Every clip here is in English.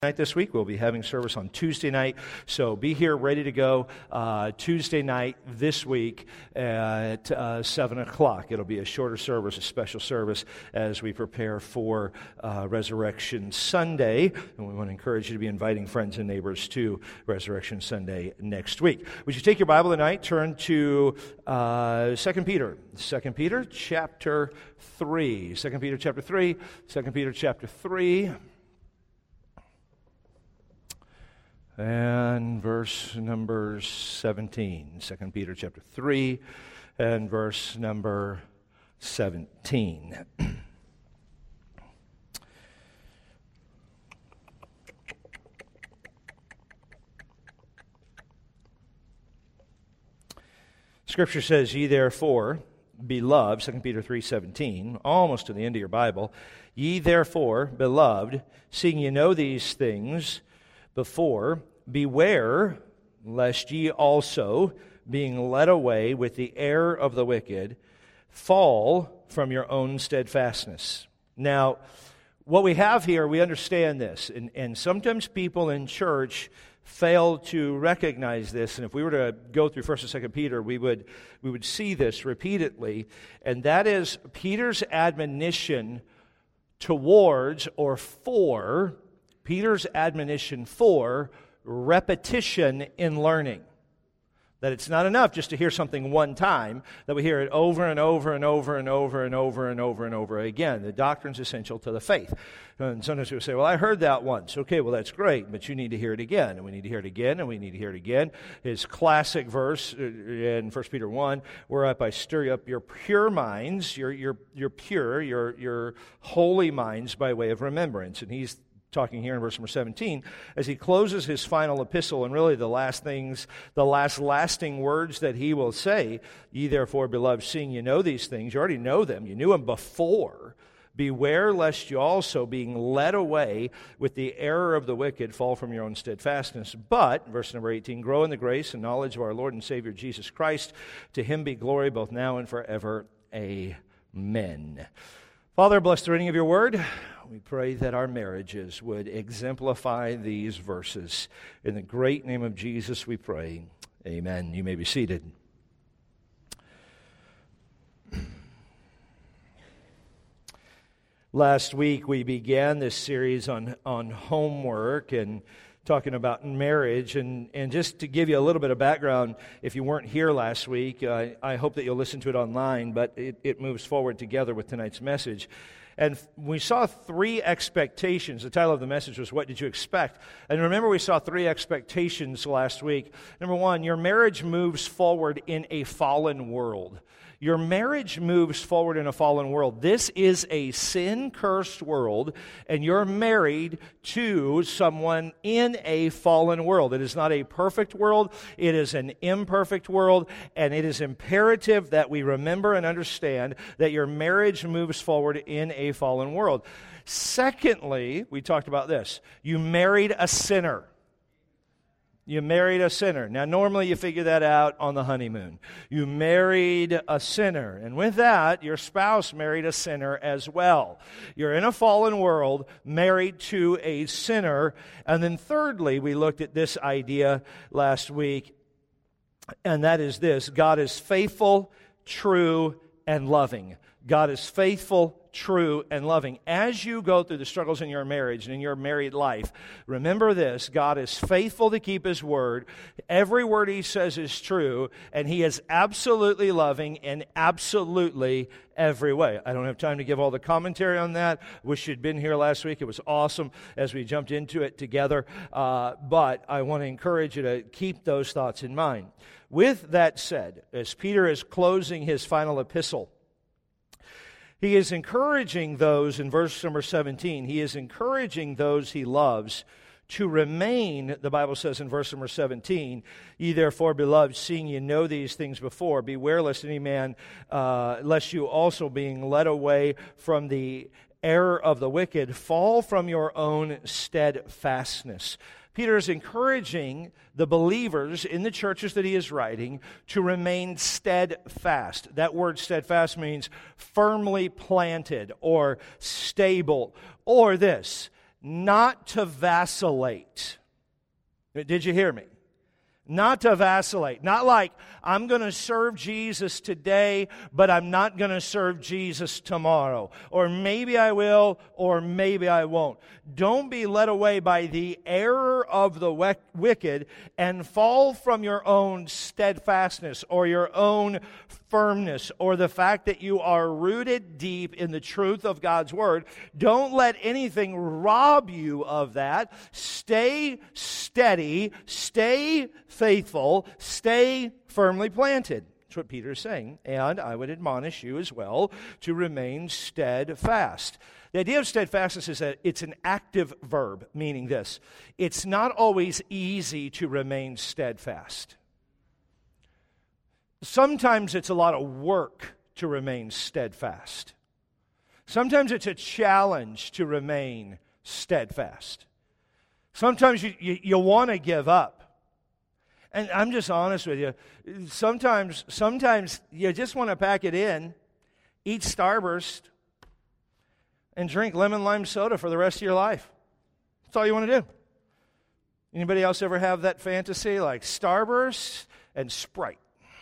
Night this week. We'll be having service on Tuesday night, so be here ready to go Tuesday night this week at 7 o'clock. It'll be a shorter service, a special service as we prepare for Resurrection Sunday, and we want to encourage you to be inviting friends and neighbors to Resurrection Sunday next week. Would you take your Bible tonight, turn to 2 Peter chapter 3. 2 Peter chapter 3, 2 Peter chapter 3. And verse number 17, 2 Peter chapter 3 and verse number 17. Scripture says, "Ye therefore, beloved," 2 Peter 3:17, almost to the end of your Bible, "Ye therefore, beloved, seeing ye know these things before, beware lest ye also, being led away with the error of the wicked, fall from your own steadfastness." Now, what we have here, we understand this, and sometimes people in church fail to recognize this, and if we were to go through 1st and 2nd Peter, we would see this repeatedly, and that is Peter's admonition towards or for Peter's admonition for repetition in learning. That it's not enough just to hear something one time, that we hear it over and over and over and over and over and over and over again. The doctrine's essential to the faith. And sometimes people say, well, I heard that once. Okay, well, that's great, but you need to hear it again, and we need to hear it again, and we need to hear it again. His classic verse in 1 Peter 1, whereat I stir up your pure minds, your pure, your holy minds by way of remembrance. And he's talking here in verse number 17, as he closes his final epistle, and really the last lasting words that he will say, "Ye therefore, beloved, seeing you know these things," you already know them, you knew them before, "beware lest you also, being led away with the error of the wicked, fall from your own steadfastness. But," verse number 18, "grow in the grace and knowledge of our Lord and Savior Jesus Christ. To him be glory both now and forever. Amen." Father, bless the reading of your word. We pray that our marriages would exemplify these verses. In the great name of Jesus we pray. Amen. You may be seated. Last week we began this series on homework and talking about marriage, and just to give you a little bit of background, if you weren't here last week, I hope that you'll listen to it online, but it moves forward together with tonight's message. And we saw three expectations. The title of the message was, "What Did You Expect?" And remember, we saw three expectations last week. Number one, your marriage moves forward in a fallen world. Your marriage moves forward in a fallen world. This is a sin-cursed world, and you're married to someone in a fallen world. It is not a perfect world. It is an imperfect world, and it is imperative that we remember and understand that your marriage moves forward in a fallen world. Secondly, we talked about this. You married a sinner. You married a sinner. Now, normally you figure that out on the honeymoon. You married a sinner. And with that, your spouse married a sinner as well. You're in a fallen world, married to a sinner. And then thirdly, we looked at this idea last week, and that is this: God is faithful, true, and loving. God is faithful, true, and loving. As you go through the struggles in your marriage and in your married life, remember this: God is faithful to keep His word. Every word He says is true, and He is absolutely loving in absolutely every way. I don't have time to give all the commentary on that. Wish you'd been here last week. It was awesome as we jumped into it together. But I want to encourage you to keep those thoughts in mind. With that said, as Peter is closing his final epistle, he is encouraging those, in verse number 17, he is encouraging those he loves to remain, the Bible says in verse number 17, "Ye therefore, beloved, seeing ye know these things before, beware lest any man, lest you also, being led away from the error of the wicked, fall from your own steadfastness." Peter is encouraging the believers in the churches that he is writing to remain steadfast. That word steadfast means firmly planted or stable, or this, not to vacillate. Did you hear me? Not to vacillate. Not like, I'm going to serve Jesus today, but I'm not going to serve Jesus tomorrow. Or maybe I will, or maybe I won't. Don't be led away by the error of the wicked and fall from your own steadfastness or your own firmness or the fact that you are rooted deep in the truth of God's Word. Don't let anything rob you of that. Stay steady, stay faithful, stay firmly planted. That's what Peter is saying. And I would admonish you as well to remain steadfast. The idea of steadfastness is that it's an active verb, meaning this: it's not always easy to remain steadfast. Sometimes it's a lot of work to remain steadfast. Sometimes it's a challenge to remain steadfast. Sometimes you want to give up. And I'm just honest with you. Sometimes you just want to pack it in, eat Starburst, and drink lemon lime soda for the rest of your life. That's all you want to do. Anybody else ever have that fantasy, like Starburst and Sprite?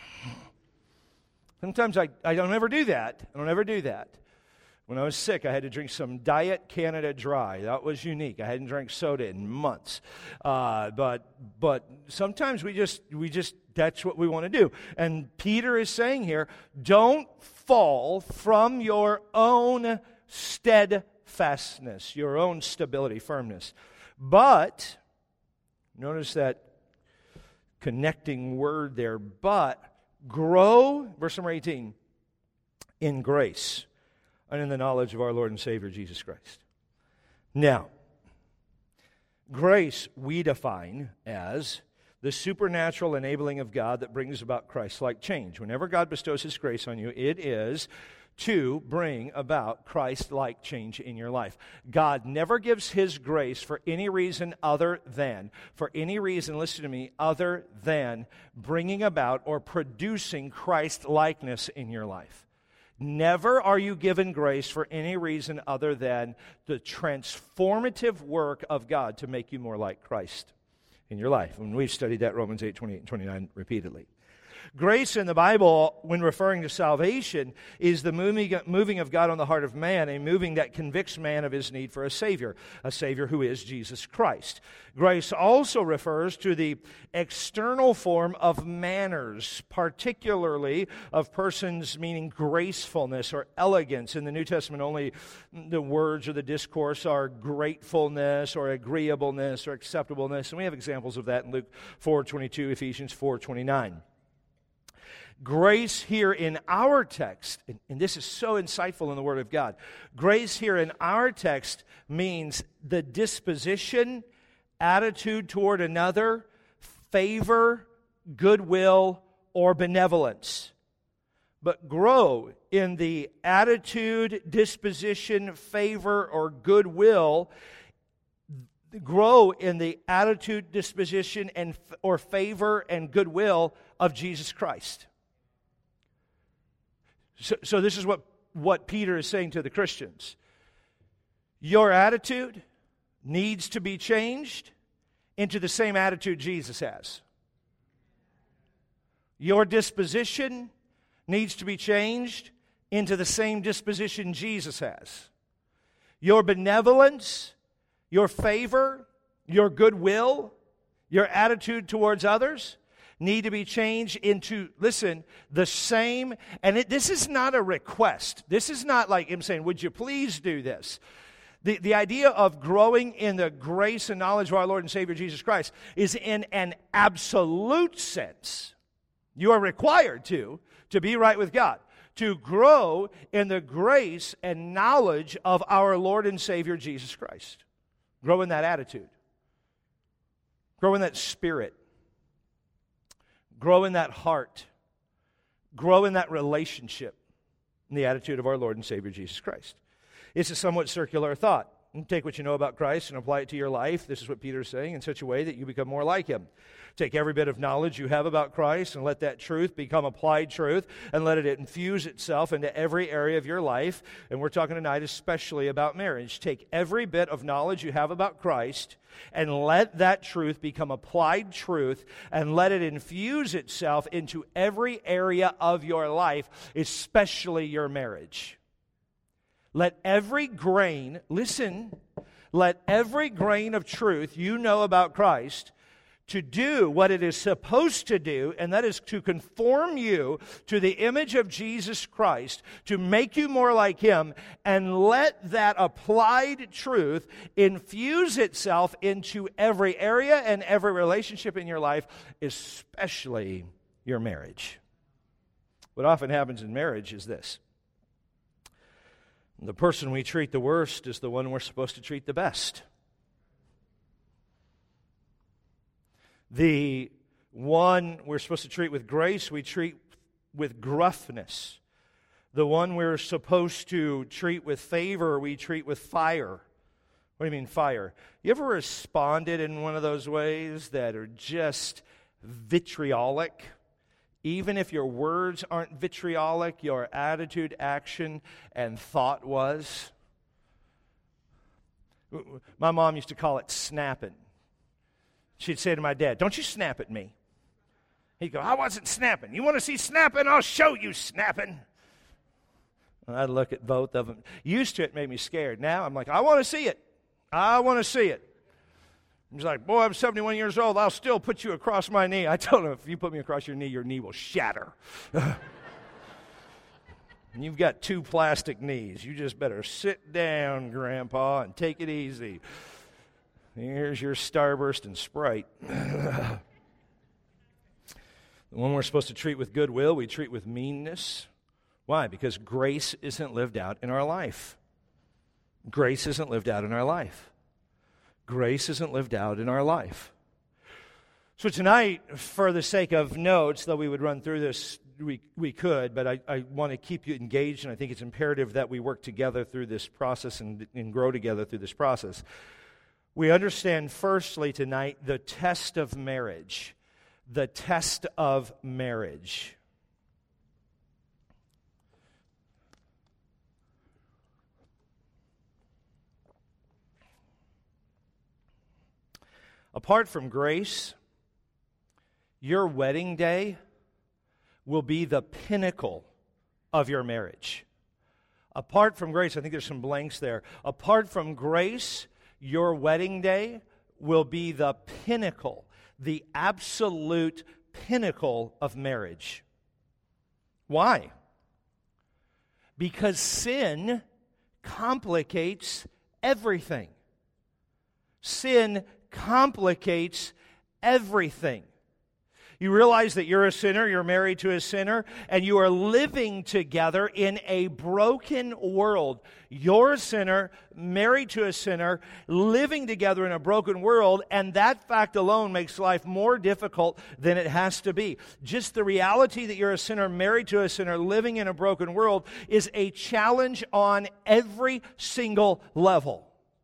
Sometimes I don't ever do that. I don't ever do that. When I was sick, I had to drink some Diet Canada Dry. That was unique. I hadn't drank soda in months. But sometimes we just that's what we want to do. And Peter is saying here, don't fall from your own steadfastness, your own stability, firmness. But, notice that connecting word there, but grow, verse number 18, in grace and in the knowledge of our Lord and Savior Jesus Christ. Now, grace we define as the supernatural enabling of God that brings about Christ-like change. Whenever God bestows His grace on you, it is to bring about Christ-like change in your life. God never gives His grace for any reason other than, listen to me, other than bringing about or producing Christ-likeness in your life. Never are you given grace for any reason other than the transformative work of God to make you more like Christ in your life. And we've studied that Romans 8, 28 and 29 repeatedly. Grace in the Bible, when referring to salvation, is the moving of God on the heart of man, a moving that convicts man of his need for a Savior who is Jesus Christ. Grace also refers to the external form of manners, particularly of persons, meaning gracefulness or elegance. In the New Testament, only the words or the discourse are gratefulness or agreeableness or acceptableness, and we have examples of that in Luke 4:22, Ephesians 4:29. Grace here in our text, and this is so insightful in the Word of God, grace here in our text means the disposition, attitude toward another, favor, goodwill, or benevolence. But grow in the attitude, disposition, favor, or goodwill. Grow in the attitude, disposition, or favor and goodwill of Jesus Christ. So this is what Peter is saying to the Christians. Your attitude needs to be changed into the same attitude Jesus has. Your disposition needs to be changed into the same disposition Jesus has. Your benevolence, your favor, your goodwill, your attitude towards others need to be changed into, listen, the same. And this is not a request. This is not like him saying, would you please do this? The idea of growing in the grace and knowledge of our Lord and Savior Jesus Christ is in an absolute sense. You are required to be right with God, to grow in the grace and knowledge of our Lord and Savior Jesus Christ. Grow in that attitude. Grow in that spirit. Grow in that heart. Grow in that relationship in the attitude of our Lord and Savior Jesus Christ. It's a somewhat circular thought. and take what you know about Christ and apply it to your life. This is what Peter's saying, in such a way that you become more like him. Take every bit of knowledge you have about Christ and let that truth become applied truth and let it infuse itself into every area of your life. And we're talking tonight especially about marriage. Take every bit of knowledge you have about Christ and let that truth become applied truth and let it infuse itself into every area of your life, especially your marriage. Let every grain, listen, let every grain of truth you know about Christ to do what it is supposed to do, and that is to conform you to the image of Jesus Christ, to make you more like him, and let that applied truth infuse itself into every area and every relationship in your life, especially your marriage. What often happens in marriage is this. The person we treat the worst is the one we're supposed to treat the best. The one we're supposed to treat with grace, we treat with gruffness. The one we're supposed to treat with favor, we treat with fire. What do you mean fire? You ever responded in one of those ways that are just vitriolic? Even if your words aren't vitriolic, your attitude, action, and thought was. My mom used to call it snapping. She'd say to my dad, "Don't you snap at me." He'd go, "I wasn't snapping. You want to see snapping? I'll show you snapping." And I'd look at both of them. Used to it made me scared. Now I'm like, I want to see it. I want to see it. He's like, "Boy, I'm 71 years old. I'll still put you across my knee." I told him, if you put me across your knee will shatter. And you've got 2 plastic knees. You just better sit down, Grandpa, and take it easy. Here's your Starburst and Sprite. The one we're supposed to treat with goodwill, we treat with meanness. Why? Because grace isn't lived out in our life. Grace isn't lived out in our life. Grace isn't lived out in our life. So tonight, for the sake of notes, though we would run through this, we could, but I want to keep you engaged, and I think it's imperative that we work together through this process and grow together through this process. We understand, firstly, tonight, the test of marriage. The test of marriage. Apart from grace, your wedding day will be the pinnacle of your marriage. Apart from grace, I think there's some blanks there. Apart from grace, your wedding day will be the pinnacle, the absolute pinnacle of marriage. Why? Because sin complicates everything. Sin complicates everything. You realize that you're a sinner, you're married to a sinner, and you are living together in a broken world. You're a sinner, married to a sinner, living together in a broken world, and that fact alone makes life more difficult than it has to be. Just the reality that you're a sinner, married to a sinner, living in a broken world is a challenge on every single level.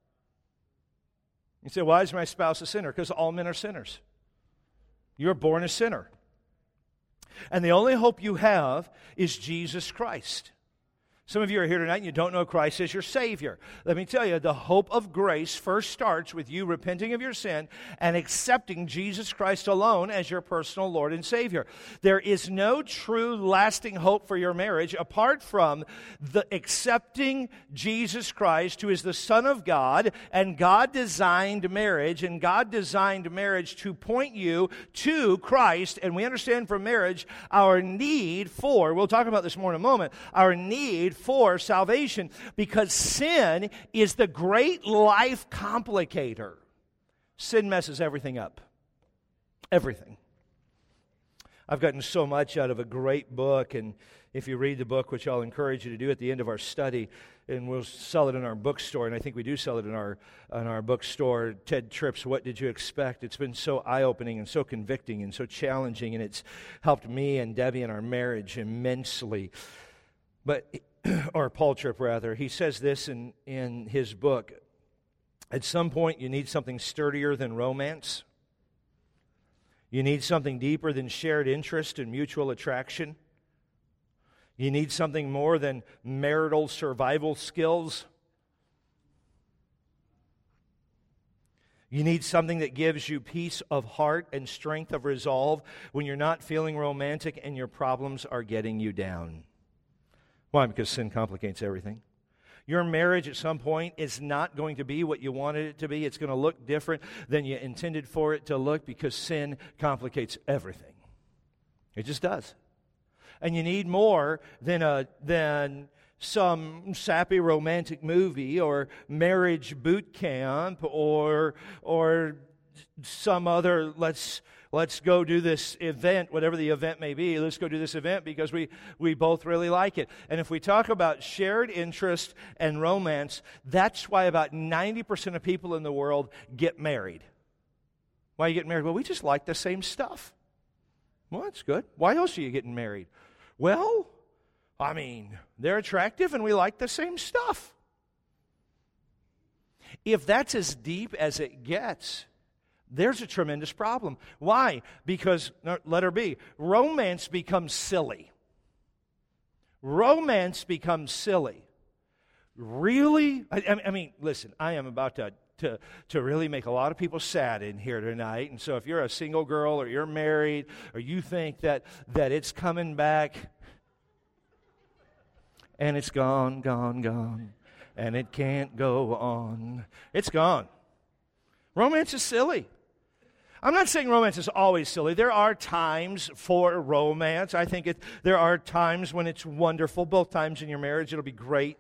You say, "Why is my spouse a sinner?" Because all men are sinners. You're born a sinner. And the only hope you have is Jesus Christ. Some of you are here tonight and you don't know Christ as your Savior. Let me tell you, the hope of grace first starts with you repenting of your sin and accepting Jesus Christ alone as your personal Lord and Savior. There is no true lasting hope for your marriage apart from the accepting Jesus Christ, who is the Son of God, and God designed marriage, and God designed marriage to point you to Christ. And we understand from marriage our need for, we'll talk about this more in a moment, our need for salvation, because sin is the great life complicator. Sin messes everything up. Everything. I've gotten so much out of a great book, and if you read the book, which I'll encourage you to do at the end of our study, and we'll sell it in our bookstore, and I think we do sell it in our bookstore, Ted Tripp's What Did You Expect? It's been so eye-opening and so convicting and so challenging, and it's helped me and Debbie in our marriage immensely. But or Paul Tripp, rather, he says this in his book. At some point, you need something sturdier than romance. You need something deeper than shared interest and mutual attraction. You need something more than marital survival skills. You need something that gives you peace of heart and strength of resolve when you're not feeling romantic and your problems are getting you down. Why? Because sin complicates everything. Your marriage at some point is not going to be what you wanted it to be. It's going to look different than you intended for it to look because sin complicates everything. It just does. And you need more than some sappy romantic movie or marriage boot camp or some other let's go do this event, whatever the event may be. Let's go do this event because we both really like it. And if we talk about shared interest and romance, that's why about 90% of people in the world get married. Why are you getting married? Well, we just like the same stuff. Well, that's good. Why else are you getting married? Well, I mean, they're attractive and we like the same stuff. If that's as deep as it gets, there's a tremendous problem. Why? Because, letter B, romance becomes silly. Romance becomes silly. Really? I mean, listen, I am about to really make a lot of people sad in here tonight. And so if you're a single girl or you're married or you think that it's coming back and it's gone, and it can't go on, it's gone. Romance is silly. I'm not saying romance is always silly. There are times for romance. I think there are times when it's wonderful. Both times in your marriage, it'll be great.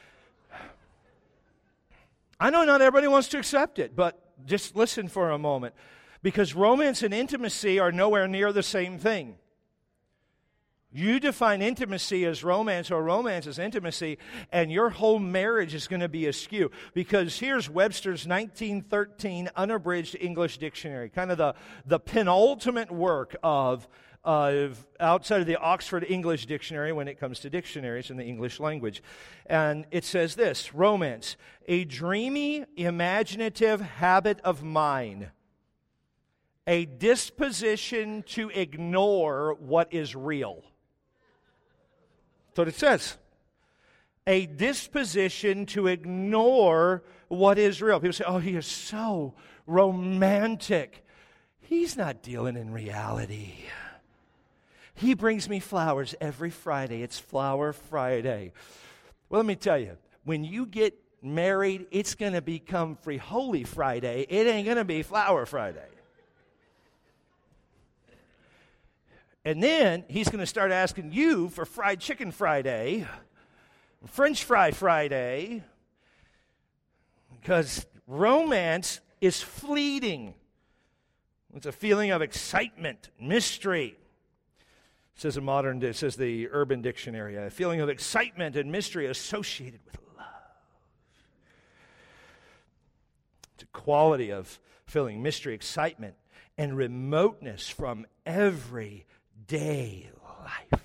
I know not everybody wants to accept it, but just listen for a moment. Because romance and intimacy are nowhere near the same thing. You define intimacy as romance or romance as intimacy, and your whole marriage is going to be askew. Because here's Webster's 1913 unabridged English dictionary, kind of the penultimate work of outside of the Oxford English Dictionary when it comes to dictionaries in the English language. And it says this: romance, a dreamy, imaginative habit of mind, a disposition to ignore what is real. That's what it says. A disposition to ignore what is real. People say, oh, he is so romantic. He's not dealing in reality. He brings me flowers every Friday. It's Flower Friday. Well, let me tell you, when you get married, it's going to become Holy Friday. It ain't going to be Flower Friday. And then he's going to start asking you for fried chicken Friday, French fry Friday, because romance is fleeting. It's a feeling of excitement, mystery. It says the Urban Dictionary, a feeling of excitement and mystery associated with love. It's a quality of feeling mystery, excitement, and remoteness from everyday life.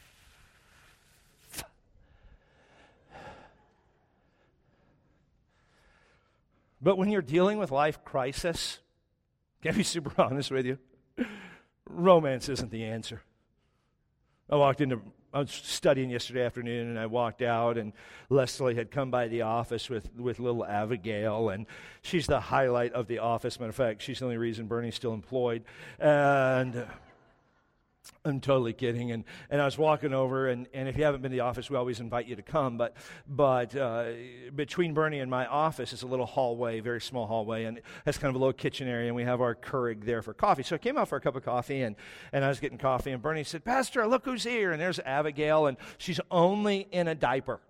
But when you're dealing with life crisis, can I be super honest with you? Romance isn't the answer. I was studying yesterday afternoon, and I walked out, and Leslie had come by the office with little Abigail, and she's the highlight of the office. Matter of fact, she's the only reason Bernie's still employed. And I'm totally kidding. And I was walking over, and if you haven't been to the office, we always invite you to come. But between Bernie and my office is a little hallway, very small hallway, and it has kind of a little kitchen area, and we have our Keurig there for coffee. So I came out for a cup of coffee, and I was getting coffee, and Bernie said, "Pastor, look who's here." And there's Abigail, and she's only in a diaper.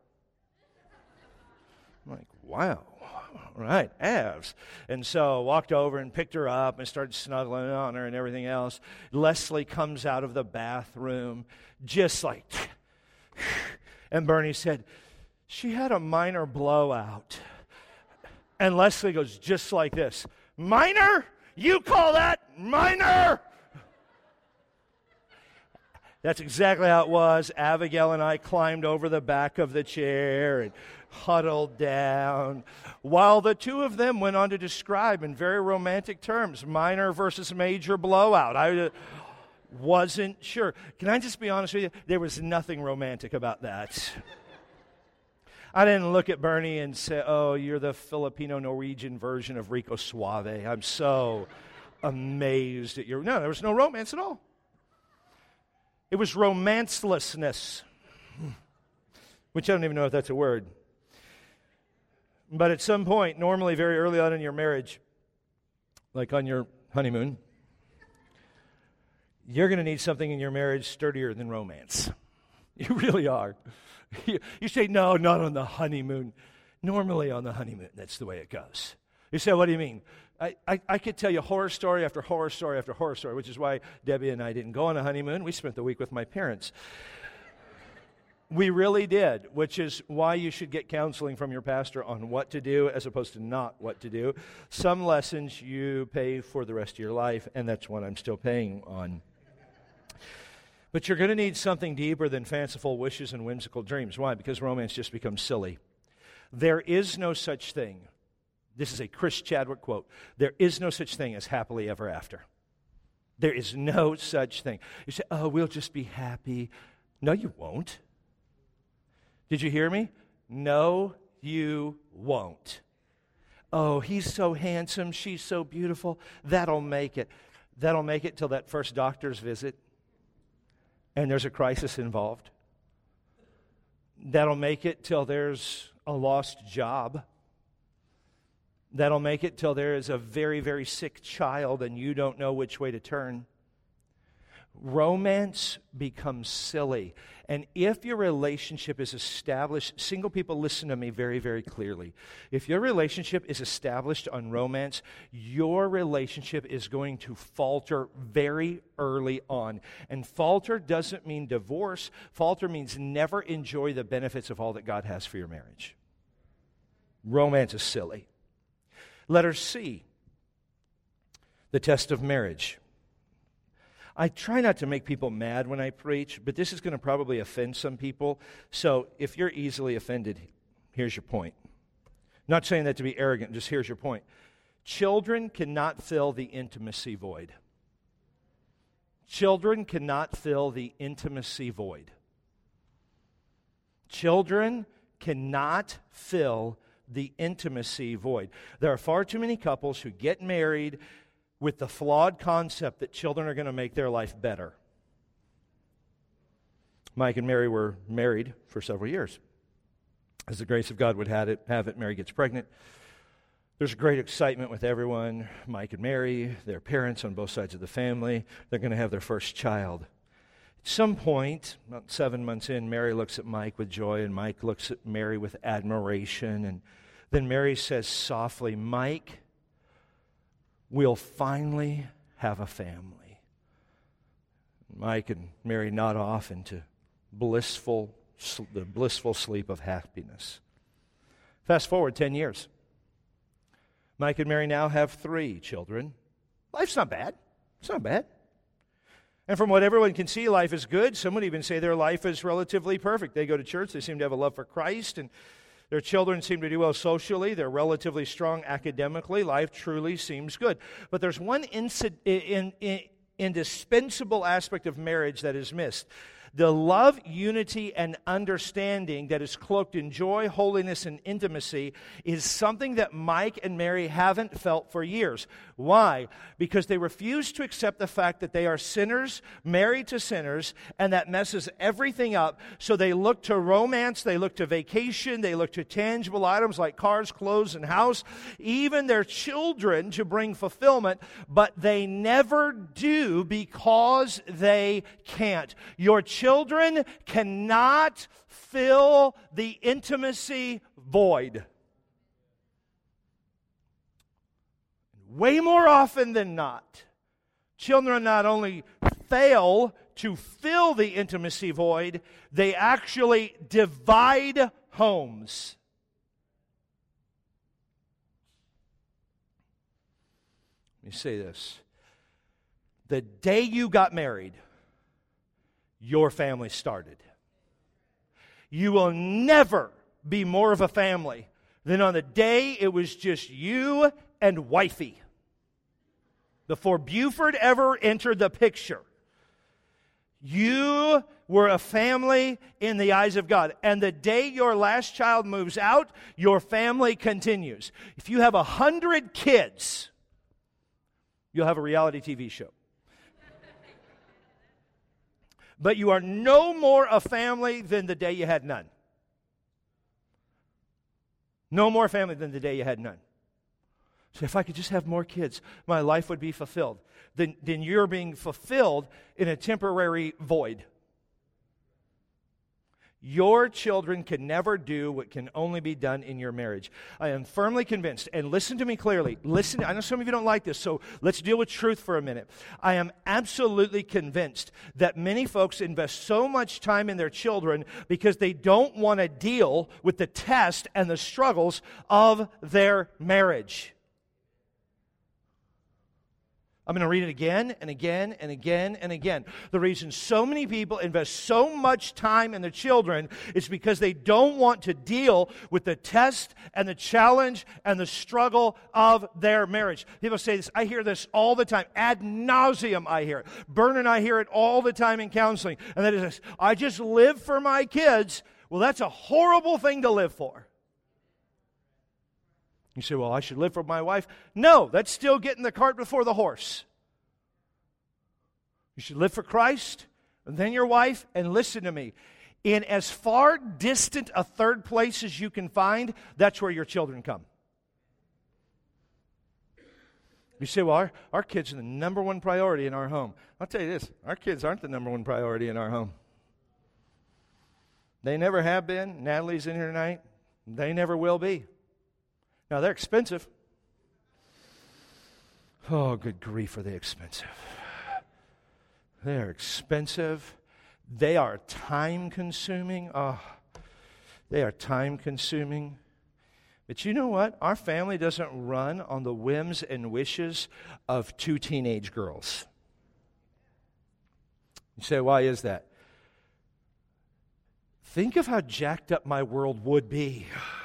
I'm like, wow. All right, Avs. And so walked over and picked her up and started snuggling on her and everything else. Leslie comes out of the bathroom just like, and Bernie said, "She had a minor blowout." And Leslie goes just like this, "Minor? You call that minor?" That's exactly how it was. Abigail and I climbed over the back of the chair, and huddled down, while the two of them went on to describe in very romantic terms, minor versus major blowout. I wasn't sure. Can I just be honest with you? There was nothing romantic about that. I didn't look at Bernie and say, oh, you're the Filipino-Norwegian version of Rico Suave. I'm so amazed at your... No, there was no romance at all. It was romancelessness, which I don't even know if that's a word. But at some point, normally very early on in your marriage, like on your honeymoon, you're going to need something in your marriage sturdier than romance. You really are. You say, no, not on the honeymoon. Normally on the honeymoon, that's the way it goes. You say, what do you mean? I could tell you horror story after horror story after horror story, which is why Debbie and I didn't go on a honeymoon. We spent the week with my parents. We really did, which is why you should get counseling from your pastor on what to do as opposed to not what to do. Some lessons you pay for the rest of your life, and that's what I'm still paying on. But you're going to need something deeper than fanciful wishes and whimsical dreams. Why? Because romance just becomes silly. There is no such thing. This is a Chris Chadwick quote. There is no such thing as happily ever after. There is no such thing. You say, oh, we'll just be happy. No, you won't. Did you hear me? No, you won't. Oh, he's so handsome. She's so beautiful. That'll make it. That'll make it till that first doctor's visit. And there's a crisis involved. That'll make it till there's a lost job. That'll make it till there is a very, very sick child and you don't know which way to turn. Romance becomes silly. And if your relationship is established, single people, listen to me very, very clearly. If your relationship is established on romance, your relationship is going to falter very early on. And falter doesn't mean divorce. Falter means never enjoy the benefits of all that God has for your marriage. Romance is silly. Letter C, the test of marriage. I try not to make people mad when I preach, but this is going to probably offend some people. So if you're easily offended, here's your point. Not saying that to be arrogant, just here's your point. Children cannot fill the intimacy void. Children cannot fill the intimacy void. Children cannot fill the intimacy void. There are far too many couples who get married with the flawed concept that children are going to make their life better. Mike and Mary were married for several years. As the grace of God would have it, Mary gets pregnant. There's great excitement with everyone. Mike and Mary, their parents on both sides of the family, they're going to have their first child. At some point, about 7 months in, Mary looks at Mike with joy, and Mike looks at Mary with admiration. And then Mary says softly, Mike, we'll finally have a family. Mike and Mary nod off into the blissful sleep of happiness. Fast forward 10 years. Mike and Mary now have 3 children. Life's not bad. It's not bad. And from what everyone can see, life is good. Some would even say their life is relatively perfect. They go to church. They seem to have a love for Christ, and their children seem to do well socially. They're relatively strong academically. Life truly seems good. But there's one indispensable aspect of marriage that is missed. The love, unity, and understanding that is cloaked in joy, holiness, and intimacy is something that Mike and Mary haven't felt for years. Why? Because they refuse to accept the fact that they are sinners, married to sinners, and that messes everything up. So they look to romance, they look to vacation, they look to tangible items like cars, clothes, and house, even their children to bring fulfillment, but they never do because they can't. Your children cannot fill the intimacy void. Way more often than not, children not only fail to fill the intimacy void, they actually divide homes. Let me say this. The day you got married, your family started. You will never be more of a family than on the day it was just you and wifey. Before Buford ever entered the picture, you were a family in the eyes of God. And the day your last child moves out, your family continues. If you have 100 kids, you'll have a reality TV show. But you are no more a family than the day you had none. No more family than the day you had none. So if I could just have more kids, my life would be fulfilled. Then you're being fulfilled in a temporary void. Your children can never do what can only be done in your marriage. I am firmly convinced, and listen to me clearly. Listen, I know some of you don't like this, so let's deal with truth for a minute. I am absolutely convinced that many folks invest so much time in their children because they don't want to deal with the test and the struggles of their marriage. I'm going to read it again and again and again and again. The reason so many people invest so much time in their children is because they don't want to deal with the test and the challenge and the struggle of their marriage. People say this, I hear this all the time. Ad nauseum, I hear it. Bern and I hear it all the time in counseling. And that is this, I just live for my kids. Well, that's a horrible thing to live for. You say, well, I should live for my wife. No, that's still getting the cart before the horse. You should live for Christ, and then your wife, and listen to me. In as far distant a third place as you can find, that's where your children come. You say, well, our kids are the number one priority in our home. I'll tell you this, our kids aren't the number one priority in our home. They never have been. Natalie's in here tonight. They never will be. Now, they're expensive. Oh, good grief, are they expensive. They are expensive. They are time-consuming. Oh, they are time-consuming. But you know what? Our family doesn't run on the whims and wishes of two teenage girls. You say, why is that? Think of how jacked up my world would be.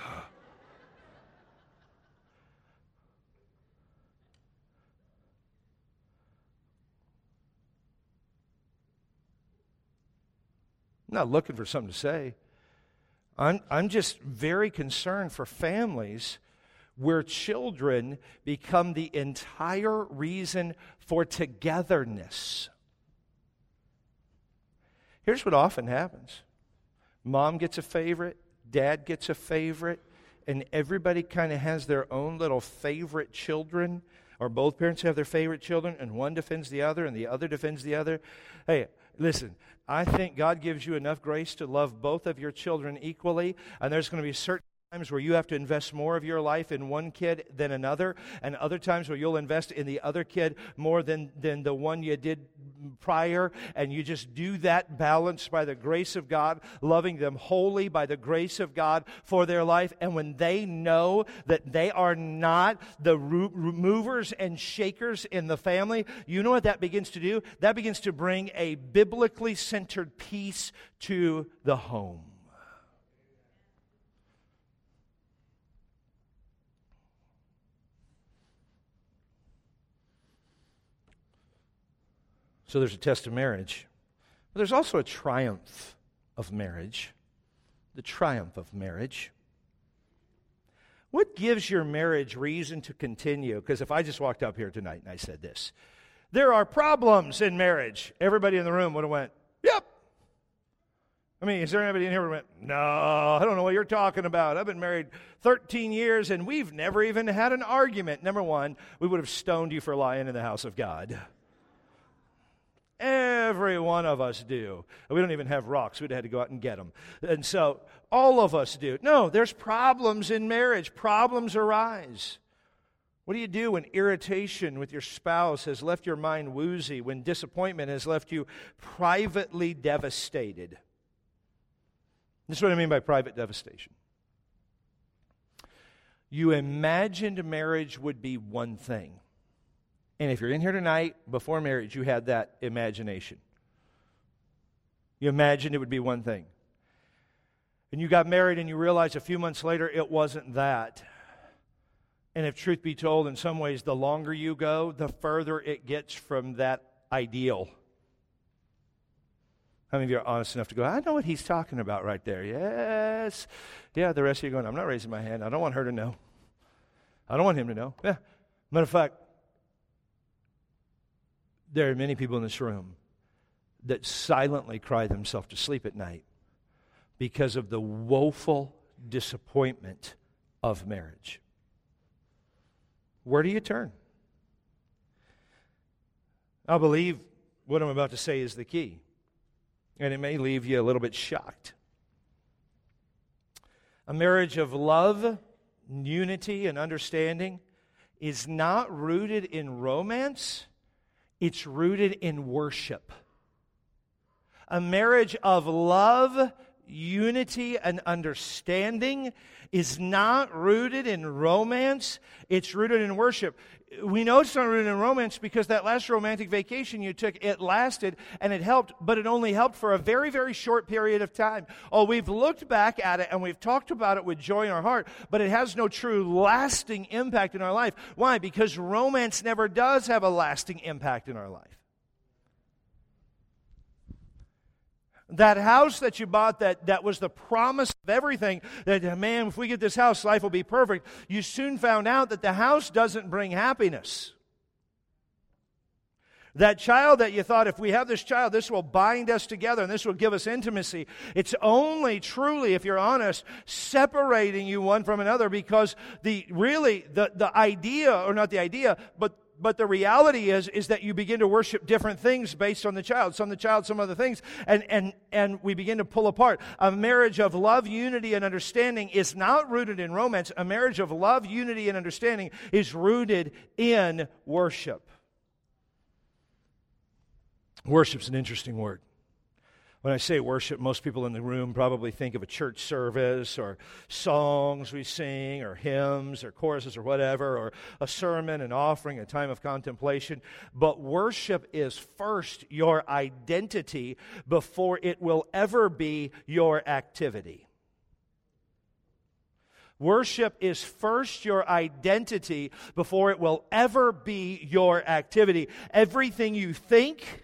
I'm not looking for something to say. I'm just very concerned for families where children become the entire reason for togetherness. Here's what often happens. Mom gets a favorite, dad gets a favorite, and everybody kind of has their own little favorite children, or both parents have their favorite children, and one defends the other, and the other defends the other. Hey, listen, I think God gives you enough grace to love both of your children equally, and there's going to be certain times where you have to invest more of your life in one kid than another, and other times where you'll invest in the other kid more than the one you did prior, and you just do that balance by the grace of God, loving them wholly by the grace of God for their life. And when they know that they are not the movers and shakers in the family, you know what that begins to do? That begins to bring a biblically centered peace to the home. So there's a test of marriage. But there's also a triumph of marriage. The triumph of marriage. What gives your marriage reason to continue? Because if I just walked up here tonight and I said this, there are problems in marriage, everybody in the room would have went, yep. I mean, is there anybody in here who went, no, I don't know what you're talking about. I've been married 13 years and we've never even had an argument. Number one, we would have stoned you for lying in the house of God. Every one of us do. We don't even have rocks. We'd have had to go out and get them. And so all of us do. No, there's problems in marriage. Problems arise. What do you do when irritation with your spouse has left your mind woozy, when disappointment has left you privately devastated? This is what I mean by private devastation. You imagined marriage would be one thing. And if you're in here tonight, before marriage, you had that imagination. You imagined it would be one thing. and you got married and you realized a few months later it wasn't that. And if truth be told, in some ways, the longer you go, the further it gets from that ideal. How many of you are honest enough to go, I know what he's talking about right there. Yes. Yeah, the rest of you are going, I'm not raising my hand. I don't want her to know. I don't want him to know. Yeah. Matter of fact, there are many people in this room that silently cry themselves to sleep at night because of the woeful disappointment of marriage. Where do you turn? I believe what I'm about to say is the key, and it may leave you a little bit shocked. A marriage of love, unity, and understanding is not rooted in romance, it's rooted in worship. A marriage of love, unity, and understanding is not rooted in romance, it's rooted in worship. We know it's not rooted in romance because that last romantic vacation you took, it lasted and it helped, but it only helped for a very, very short period of time. Oh, we've looked back at it and we've talked about it with joy in our heart, but it has no true lasting impact in our life. Why? Because romance never does have a lasting impact in our life. That house that you bought that was the promise of everything, that, man, if we get this house, life will be perfect. You soon found out that the house doesn't bring happiness. That child that you thought, if we have this child, this will bind us together and this will give us intimacy. It's only truly, if you're honest, separating you one from another, because the idea, or not the idea, but the reality is that you begin to worship different things based on the child. Some the child, some other things. And we begin to pull apart. A marriage of love, unity, and understanding is not rooted in romance. A marriage of love, unity, and understanding is rooted in worship. Worship's an interesting word. When I say worship, most people in the room probably think of a church service or songs we sing or hymns or choruses or whatever, or a sermon, an offering, a time of contemplation. But worship is first your identity before it will ever be your activity. Worship is first your identity before it will ever be your activity. Everything you think,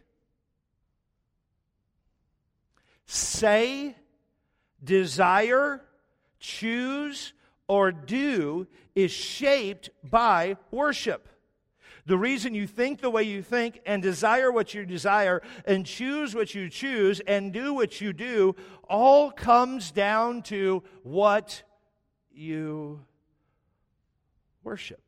say, desire, choose, or do is shaped by worship. The reason you think the way you think and desire what you desire and choose what you choose and do what you do all comes down to what you worship.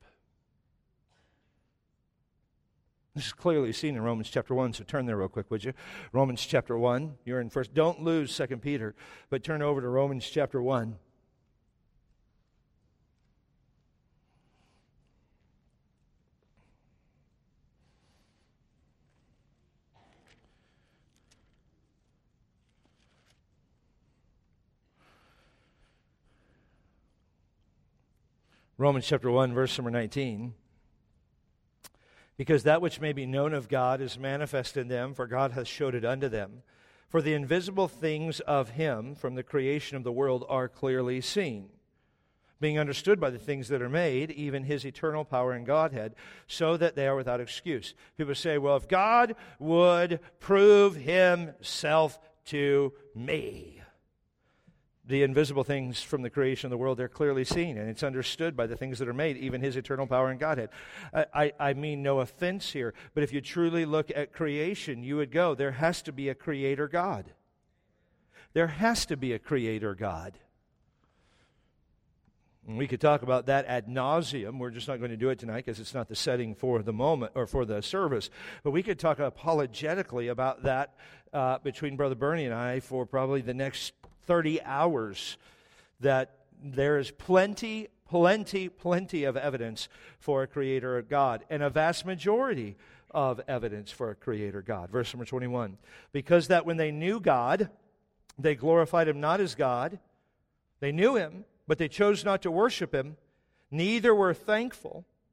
This is clearly seen in Romans chapter 1, so turn there real quick, would you? Romans chapter 1, you're in first. Don't lose 2 Peter, but turn over to Romans chapter 1. Romans chapter 1, verse number 19. Because that which may be known of God is manifest in them, for God hath showed it unto them. For the invisible things of Him from the creation of the world are clearly seen, being understood by the things that are made, even His eternal power and Godhead, so that they are without excuse. People say, well, if God would prove Himself to me. The invisible things from the creation of the world, they're clearly seen, and it's understood by the things that are made, even His eternal power and Godhead. I mean no offense here, but if you truly look at creation, you would go, there has to be a creator God. There has to be a creator God. And we could talk about that ad nauseum. We're just not going to do it tonight because it's not the setting for the moment or for the service. But we could talk apologetically about that between Brother Bernie and I for probably the next 30 hours, that there is plenty of evidence for a creator God, and a vast majority of evidence for a creator God. Verse number 21, because that when they knew God, they glorified Him not as God. They knew Him, but they chose not to worship Him, neither were thankful,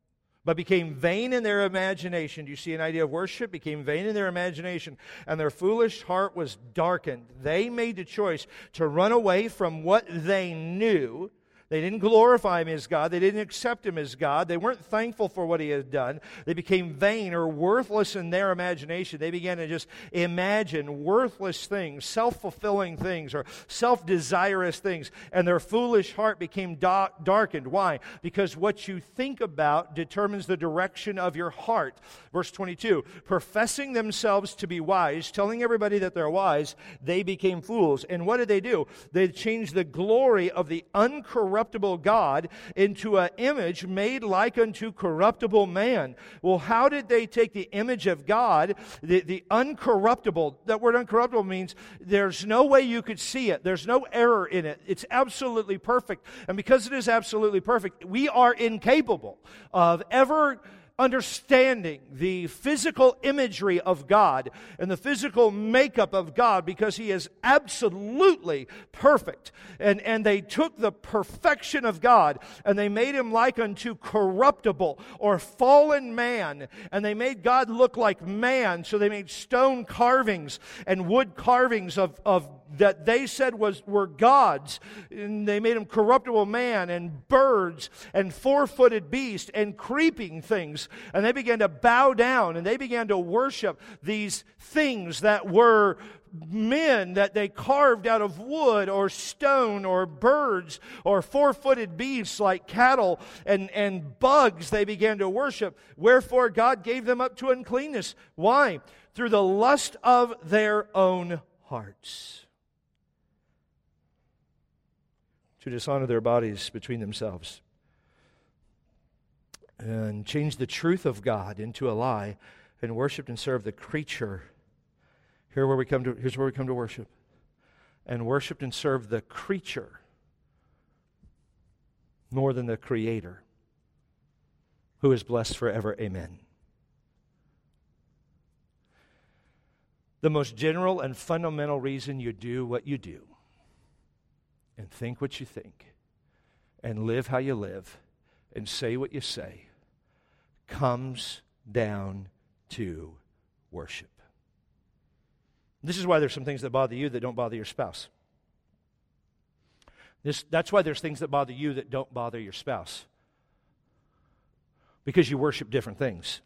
but became vain in their imagination. Do you see an idea of worship? Became vain in their imagination, and their foolish heart was darkened. They made the choice to run away from what they knew. They didn't glorify Him as God. They didn't accept Him as God. They weren't thankful for what He had done. They became vain or worthless in their imagination. They began to just imagine worthless things, self-fulfilling things, or self-desirous things. And their foolish heart became darkened. Why? Because what you think about determines the direction of your heart. Verse 22, professing themselves to be wise, telling everybody that they're wise, they became fools. And what did they do? They changed the glory of the uncorruptible God into an image made like unto corruptible man. Well, how did they take the image of God, the uncorruptible? That word uncorruptible means there's no way you could see it. There's no error in it. It's absolutely perfect. And because it is absolutely perfect, we are incapable of ever understanding the physical imagery of God and the physical makeup of God, because He is absolutely perfect. And they took the perfection of God and they made Him like unto corruptible or fallen man, and they made God look like man. So they made stone carvings and wood carvings of that they said were gods, and they made Him corruptible man and birds and four-footed beasts and creeping things, and they began to bow down and they began to worship these things that were men that they carved out of wood or stone or birds or four-footed beasts like cattle and bugs they began to worship. Wherefore God gave them up to uncleanness. Why? Through the lust of their own hearts, to dishonor their bodies between themselves, and change the truth of God into a lie, and worshiped and served the creature. Here's where we come to worship. And worshiped and served the creature more than the Creator, who is blessed forever. Amen. The most general and fundamental reason you do what you do, and think what you think, and live how you live, and say what you say, comes down to worship. This is why there's some things that bother you that don't bother your spouse. That's why there's things that bother you that don't bother your spouse. Because you worship different things.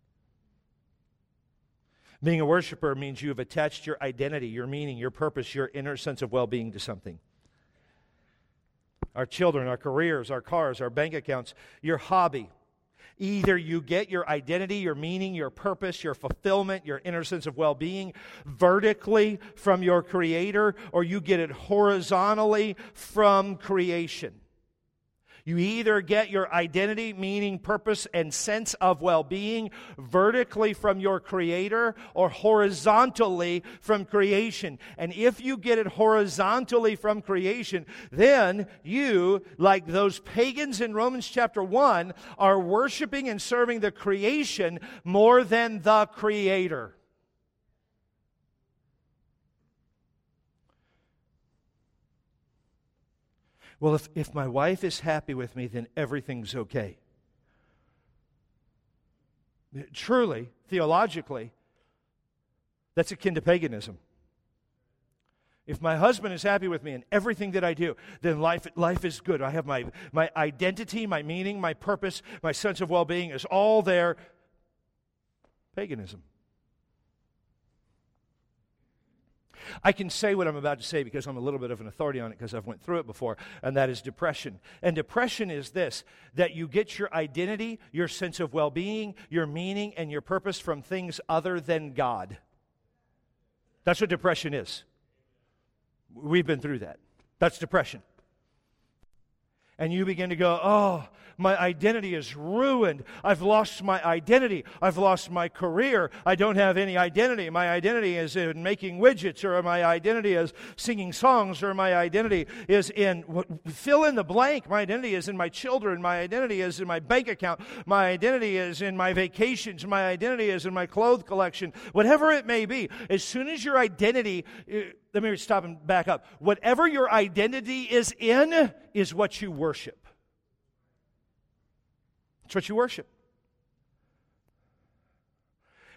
Being a worshiper means you have attached your identity, your meaning, your purpose, your inner sense of well-being to something. Our children, our careers, our cars, our bank accounts, your hobby. Either you get your identity, your meaning, your purpose, your fulfillment, your inner sense of well-being vertically from your Creator, or you get it horizontally from creation. You either get your identity, meaning, purpose, and sense of well-being vertically from your Creator or horizontally from creation. And if you get it horizontally from creation, then you, like those pagans in Romans chapter 1, are worshiping and serving the creation more than the Creator. Well, if my wife is happy with me, then everything's okay. Truly, theologically, that's akin to paganism. If my husband is happy with me in everything that I do, then life is good. I have my identity, my meaning, my purpose, my sense of well-being is all there. Paganism. I can say what I'm about to say because I'm a little bit of an authority on it because I've went through it before, and that is depression. And depression is this, that you get your identity, your sense of well-being, your meaning, and your purpose from things other than God. That's what depression is. We've been through that. That's depression. And you begin to go, oh, my identity is ruined. I've lost my identity. I've lost my career. I don't have any identity. My identity is in making widgets, or my identity is singing songs, or my identity is in, fill in the blank. My identity is in my children. My identity is in my bank account. My identity is in my vacations. My identity is in my clothes collection. Whatever it may be, as soon as your identity... Let me stop and back up. Whatever your identity is in is what you worship. It's what you worship.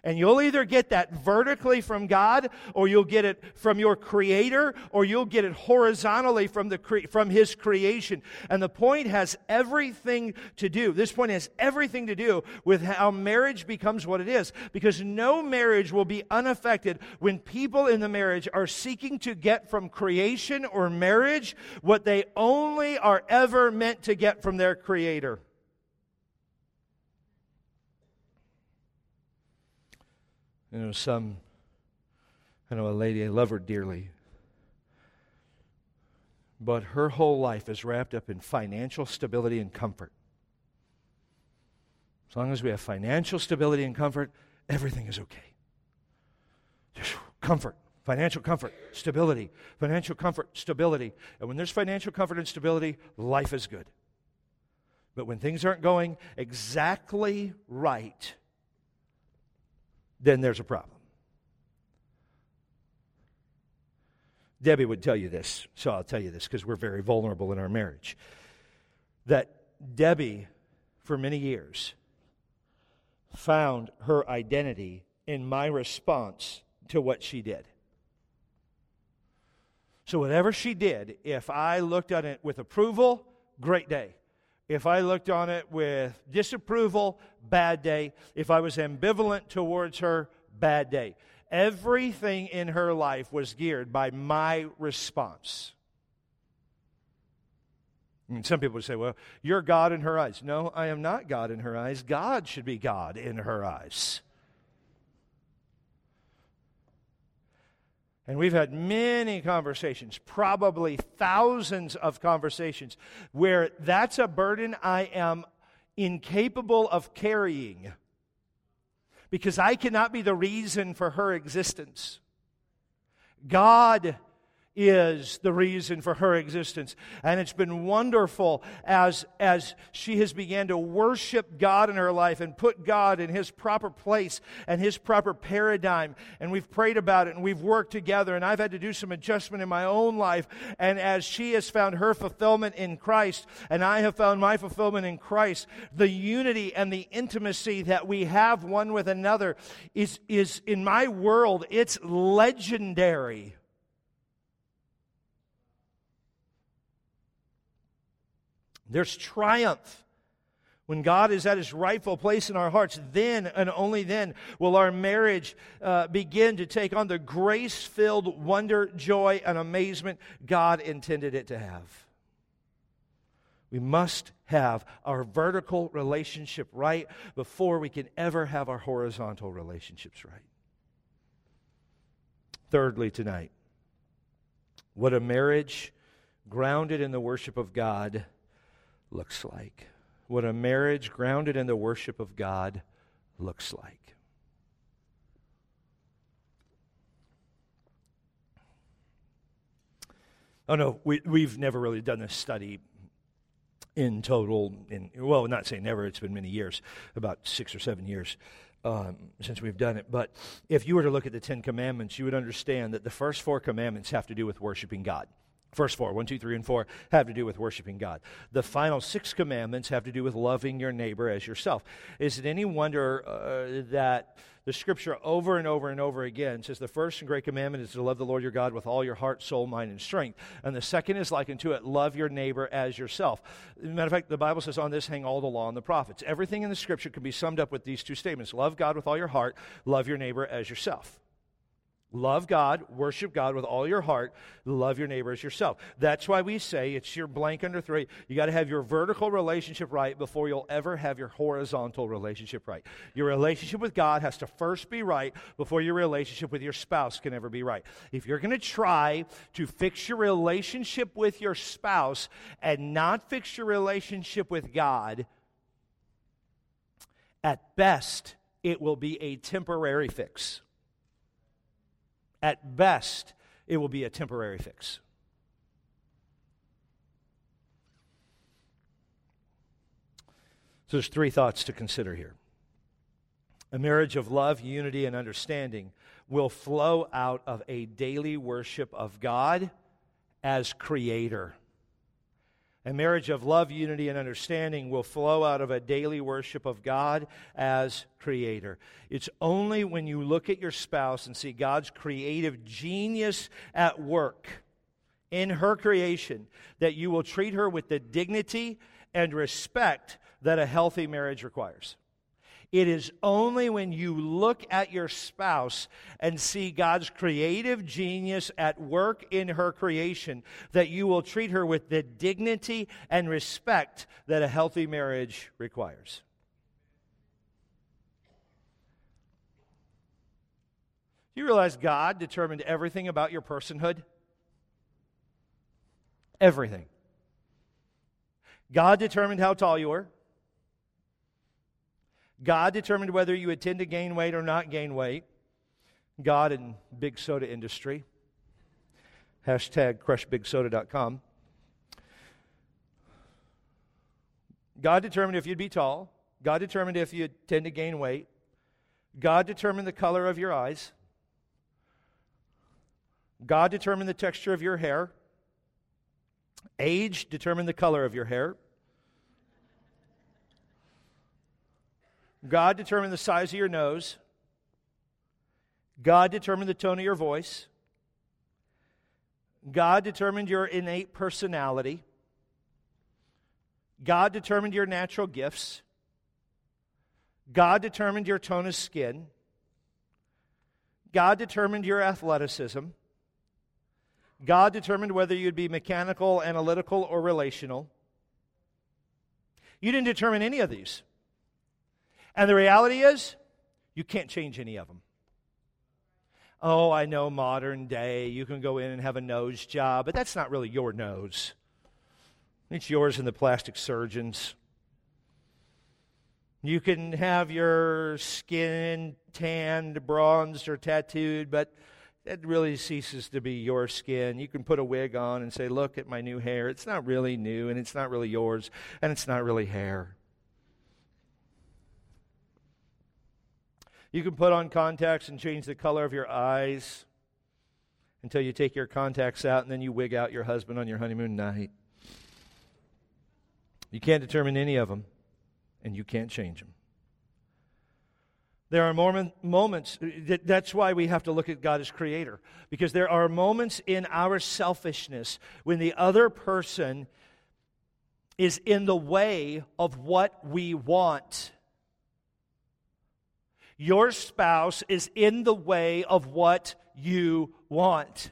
And you'll either get that vertically from God, or you'll get it from your Creator, or you'll get it horizontally from His creation. And the point has everything to do, this point has everything to do with how marriage becomes what it is. Because no marriage will be unaffected when people in the marriage are seeking to get from creation or marriage what they only are ever meant to get from their Creator. I know a lady, I love her dearly, but her whole life is wrapped up in financial stability and comfort. As long as we have financial stability and comfort, everything is okay. Just comfort, financial comfort, stability, financial comfort, stability. And when there's financial comfort and stability, life is good. But when things aren't going exactly right, then there's a problem. Debbie would tell you this, so I'll tell you this because we're very vulnerable in our marriage. That Debbie, for many years, found her identity in my response to what she did. So whatever she did, if I looked at it with approval, great day. If I looked on it with disapproval, bad day. If I was ambivalent towards her, bad day. Everything in her life was geared by my response. And some people would say, well, you're God in her eyes. No, I am not God in her eyes. God should be God in her eyes. And we've had many conversations, probably thousands of conversations, where that's a burden I am incapable of carrying because I cannot be the reason for her existence. God is the reason for her existence. And it's been wonderful as she has began to worship God in her life and put God in His proper place and His proper paradigm. And we've prayed about it and we've worked together, and I've had to do some adjustment in my own life. And as she has found her fulfillment in Christ and I have found my fulfillment in Christ, the unity and the intimacy that we have one with another is in my world, it's legendary. There's triumph. When God is at His rightful place in our hearts, then and only then will our marriage begin to take on the grace-filled wonder, joy, and amazement God intended it to have. We must have our vertical relationship right before we can ever have our horizontal relationships right. Thirdly, tonight, what a marriage grounded in the worship of God looks like. What a marriage grounded in the worship of God looks like. Oh no, we've never really done this study in total. Well, not saying never, it's been many years, about 6 or 7 years since we've done it. But if you were to look at the 10 Commandments, you would understand that the first 4 commandments have to do with worshiping God. First 4, 1, 2, 3, and 4, have to do with worshiping God. The final 6 commandments have to do with loving your neighbor as yourself. Is it any wonder that the Scripture over and over and over again says the first and great commandment is to love the Lord your God with all your heart, soul, mind, and strength. And the second is likened to it, love your neighbor as yourself. As a matter of fact, the Bible says on this hang all the law and the prophets. Everything in the Scripture can be summed up with these 2 statements. Love God with all your heart, love your neighbor as yourself. Love God, worship God with all your heart, love your neighbor as yourself. That's why we say it's your blank under 3. You got to have your vertical relationship right before you'll ever have your horizontal relationship right. Your relationship with God has to first be right before your relationship with your spouse can ever be right. If you're going to try to fix your relationship with your spouse and not fix your relationship with God, at best, it will be a temporary fix. At best, it will be a temporary fix. So there's 3 thoughts to consider here. A marriage of love, unity, and understanding will flow out of a daily worship of God as Creator. A marriage of love, unity, and understanding will flow out of a daily worship of God as Creator. It's only when you look at your spouse and see God's creative genius at work in her creation that you will treat her with the dignity and respect that a healthy marriage requires. It is only when you look at your spouse and see God's creative genius at work in her creation that you will treat her with the dignity and respect that a healthy marriage requires. Do you realize God determined everything about your personhood? Everything. God determined how tall you were. God determined whether you would tend to gain weight or not gain weight. God and big soda industry. Hashtag crushbigsoda.com. God determined if you'd be tall. God determined if you'd tend to gain weight. God determined the color of your eyes. God determined the texture of your hair. Age determined the color of your hair. God determined the size of your nose. God determined the tone of your voice. God determined your innate personality. God determined your natural gifts. God determined your tone of skin. God determined your athleticism. God determined whether you'd be mechanical, analytical, or relational. You didn't determine any of these. And the reality is, you can't change any of them. Oh, I know modern day, you can go in and have a nose job, but that's not really your nose. It's yours and the plastic surgeon's. You can have your skin tanned, bronzed, or tattooed, but it really ceases to be your skin. You can put a wig on and say, look at my new hair. It's not really new, and it's not really yours, and it's not really hair. You can put on contacts and change the color of your eyes until you take your contacts out and then you wig out your husband on your honeymoon night. You can't determine any of them, and you can't change them. There are moments, that's why we have to look at God as Creator, because there are moments in our selfishness when the other person is in the way of what we want. Your spouse is in the way of what you want.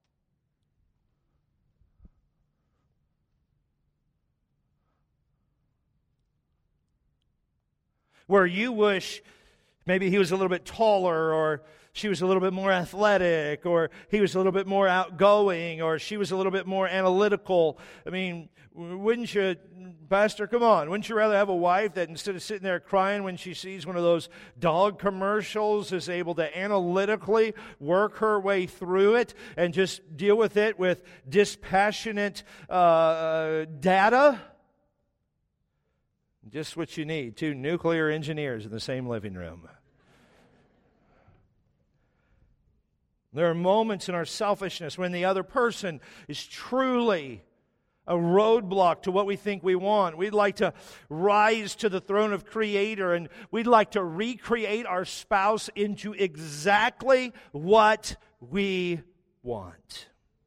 Where you wish maybe he was a little bit taller, or she was a little bit more athletic, or he was a little bit more outgoing, or she was a little bit more analytical. I mean, wouldn't you, Pastor, come on, wouldn't you rather have a wife that instead of sitting there crying when she sees one of those dog commercials is able to analytically work her way through it and just deal with it with dispassionate data? Just what you need, two nuclear engineers in the same living room. There are moments in our selfishness when the other person is truly a roadblock to what we think we want. We'd like to rise to the throne of Creator, and we'd like to recreate our spouse into exactly what we want.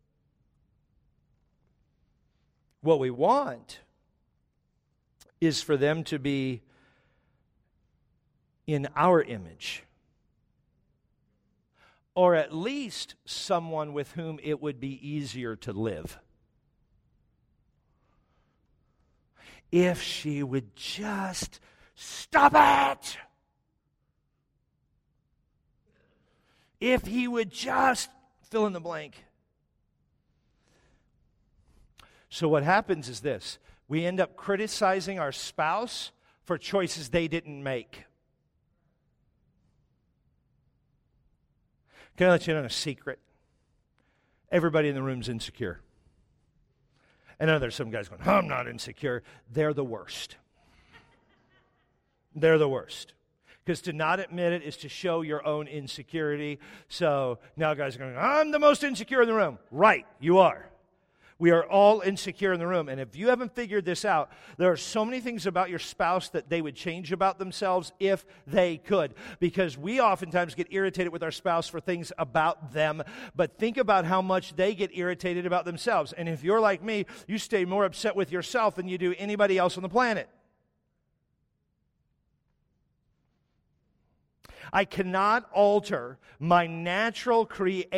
What we want is for them to be in our image, or at least someone with whom it would be easier to live. If she would just stop it. If he would just fill in the blank. So what happens is this. We end up criticizing our spouse for choices they didn't make. Can I let you in on a secret? Everybody in the room's insecure. And I know there's some guys going, I'm not insecure. They're the worst. They're the worst. Because to not admit it is to show your own insecurity. So now guys are going, I'm the most insecure in the room. Right, you are. We are all insecure in the room. And if you haven't figured this out, there are so many things about your spouse that they would change about themselves if they could. Because we oftentimes get irritated with our spouse for things about them. But think about how much they get irritated about themselves. And if you're like me, you stay more upset with yourself than you do anybody else on the planet. I cannot alter my natural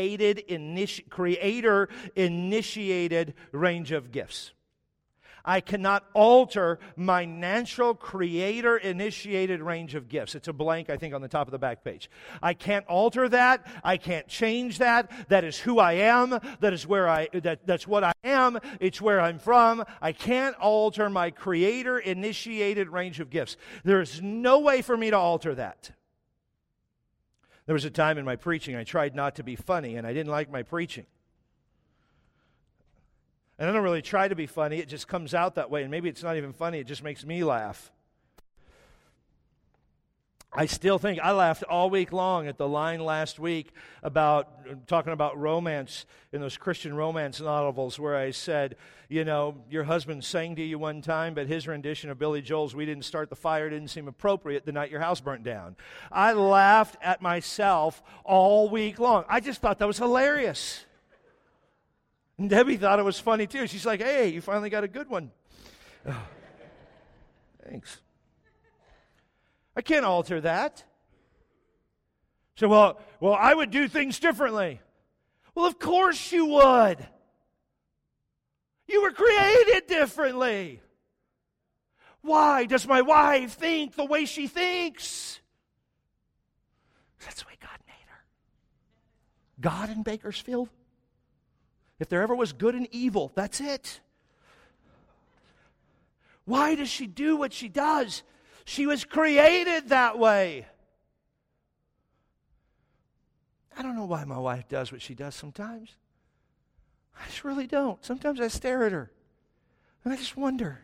creator-initiated range of gifts. I cannot alter my natural creator-initiated range of gifts. It's a blank, I think, on the top of the back page. I can't alter that. I can't change that. That is who I am. That is that's what I am. It's where I'm from. I can't alter my creator-initiated range of gifts. There is no way for me to alter that. There was a time in my preaching I tried not to be funny, and I didn't like my preaching. And I don't really try to be funny. It just comes out that way, and maybe it's not even funny. It just makes me laugh. I still think, I laughed all week long at the line last week talking about romance in those Christian romance novels where I said, you know, your husband sang to you one time, but his rendition of Billy Joel's "We Didn't Start the Fire" didn't seem appropriate the night your house burnt down. I laughed at myself all week long. I just thought that was hilarious. And Debbie thought it was funny too. She's like, hey, you finally got a good one. Oh, thanks. I can't alter that. So, well, I would do things differently. Well, of course you would. You were created differently. Why does my wife think the way she thinks? That's the way God made her. God in Bakersfield? If there ever was good and evil, that's it. Why does she do what she does? She was created that way. I don't know why my wife does what she does sometimes. I just really don't. Sometimes I stare at her, and I just wonder,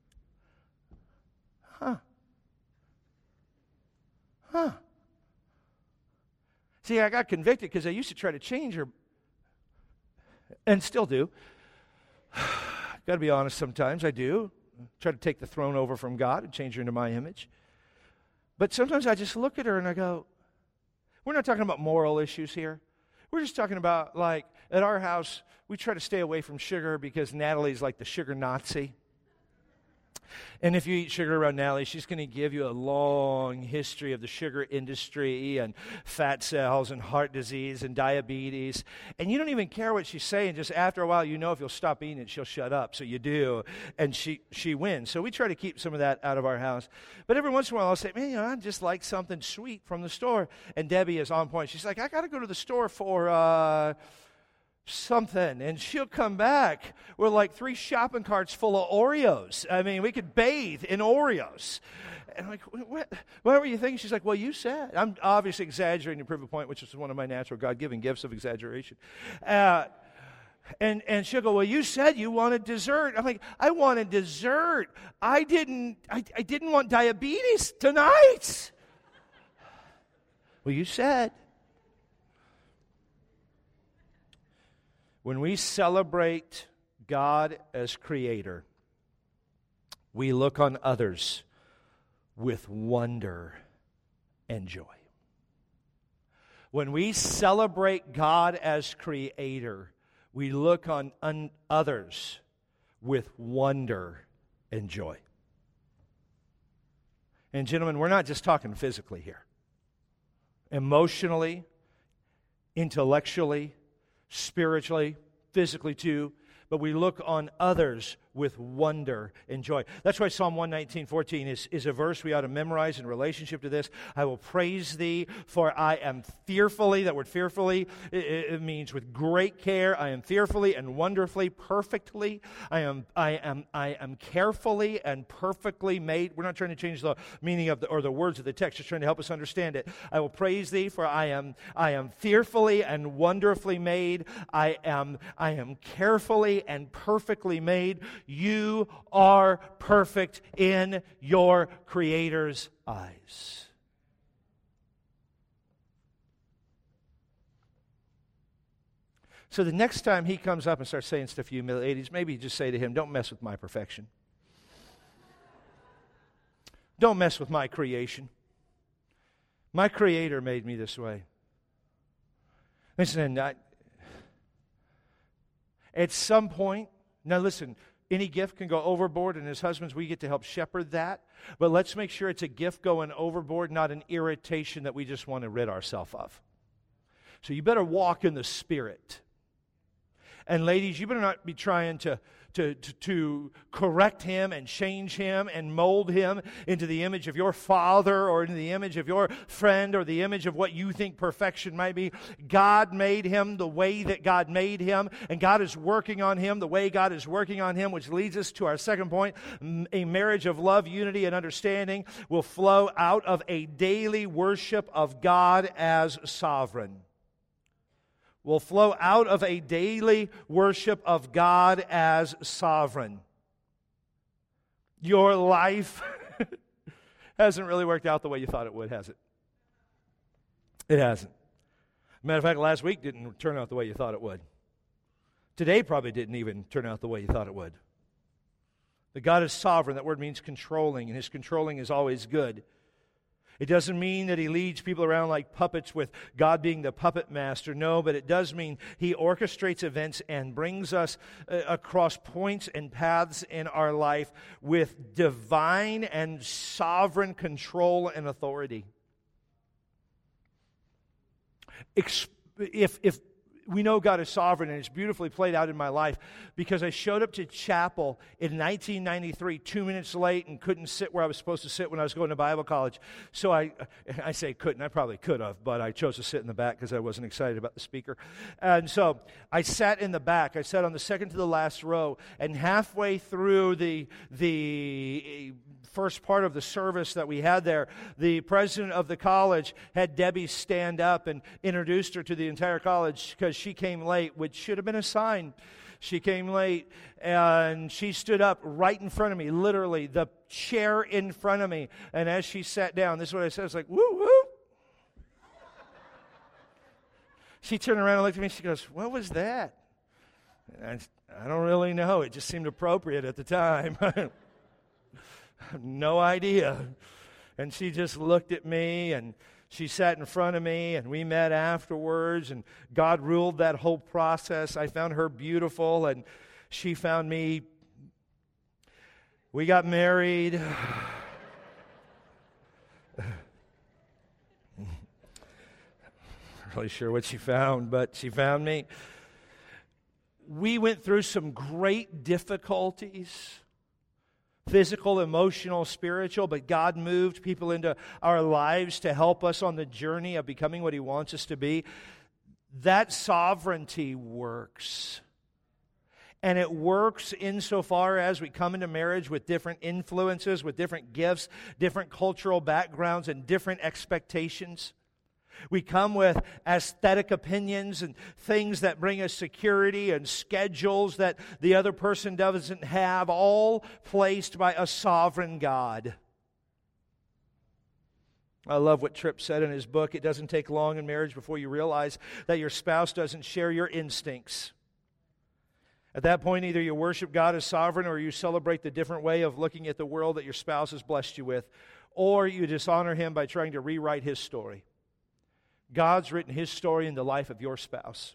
See, I got convicted because I used to try to change her, and still do. Got to be honest, sometimes I do. Try to take the throne over from God and change her into my image. But sometimes I just look at her and I go, we're not talking about moral issues here. We're just talking about, like, at our house, we try to stay away from sugar because Natalie's like the sugar Nazi. And if you eat sugar around Natalie, she's going to give you a long history of the sugar industry and fat cells and heart disease and diabetes. And you don't even care what she's saying. Just after a while, you know if you'll stop eating it, she'll shut up. So you do. And she wins. So we try to keep some of that out of our house. But every once in a while, I'll say, man, I'd just like something sweet from the store. And Debbie is on point. She's like, I got to go to the store for something, and she'll come back with like 3 shopping carts full of Oreos. I mean, we could bathe in Oreos. And I'm like, what were you thinking? She's like, well, you said. I'm obviously exaggerating to prove a point, which is one of my natural God-given gifts of exaggeration. And she'll go, well, you said you wanted dessert. I'm like, I wanted dessert. I didn't want diabetes tonight. Well, you said. When we celebrate God as creator, we look on others with wonder and joy. When we celebrate God as creator, we look on others with wonder and joy. And gentlemen, we're not just talking physically here. Emotionally, intellectually, spiritually, physically too, but we look on others with wonder and joy. That's why Psalm 119:14 is a verse we ought to memorize in relationship to this. I will praise thee, for I am fearfully, that word fearfully, it means with great care. I am fearfully and wonderfully, perfectly. I am carefully and perfectly made. We're not trying to change the meaning of the words of the text, just trying to help us understand it. I will praise thee, for I am fearfully and wonderfully made. I am carefully and perfectly made. You are perfect in your Creator's eyes. So the next time he comes up and starts saying stuff to you ladies, maybe just say to him, don't mess with my perfection. Don't mess with my creation. My Creator made me this way. Listen, at some point, now listen, any gift can go overboard, and as husbands, we get to help shepherd that. But let's make sure it's a gift going overboard, not an irritation that we just want to rid ourselves of. So you better walk in the Spirit. And ladies, you better not be trying to correct him and change him and mold him into the image of your father or into the image of your friend or the image of what you think perfection might be. God made him the way that God made him, and God is working on him the way God is working on him, which leads us to our second point. A marriage of love, unity, and understanding will flow out of a daily worship of God as sovereign. Will flow out of a daily worship of God as sovereign. Your life hasn't really worked out the way you thought it would, has it? It hasn't. Matter of fact, last week didn't turn out the way you thought it would. Today probably didn't even turn out the way you thought it would. That God is sovereign. That word means controlling, and His controlling is always good. It doesn't mean that He leads people around like puppets with God being the puppet master. No, but it does mean He orchestrates events and brings us across points and paths in our life with divine and sovereign control and authority. If we know God is sovereign, and it's beautifully played out in my life because I showed up to chapel in 1993 2 minutes late and couldn't sit where I was supposed to sit when I was going to Bible college. So I say couldn't, I probably could have, but I chose to sit in the back because I wasn't excited about the speaker. And so I sat in the back. I sat on the second to the last row, and halfway through the first part of the service that we had there, the president of the college had Debbie stand up and introduced her to the entire college because she came late, which should have been a sign. She came late, and she stood up right in front of me, literally, the chair in front of me. And as she sat down, this is what I said. I was like, woo, woo. She turned around and looked at me, and she goes, what was that? And I don't really know. It just seemed appropriate at the time. No idea. And she just looked at me, and she sat in front of me, and we met afterwards, and God ruled that whole process. I found her beautiful, and she found me. We got married. Not really sure what she found, but she found me. We went through some great difficulties. Physical, emotional, spiritual, but God moved people into our lives to help us on the journey of becoming what He wants us to be. That sovereignty works. And it works insofar as we come into marriage with different influences, with different gifts, different cultural backgrounds, and different expectations. We come with aesthetic opinions and things that bring us security and schedules that the other person doesn't have, all placed by a sovereign God. I love what Tripp said in his book. It doesn't take long in marriage before you realize that your spouse doesn't share your instincts. At that point, either you worship God as sovereign or you celebrate the different way of looking at the world that your spouse has blessed you with, or you dishonor Him by trying to rewrite His story. God's written His story in the life of your spouse.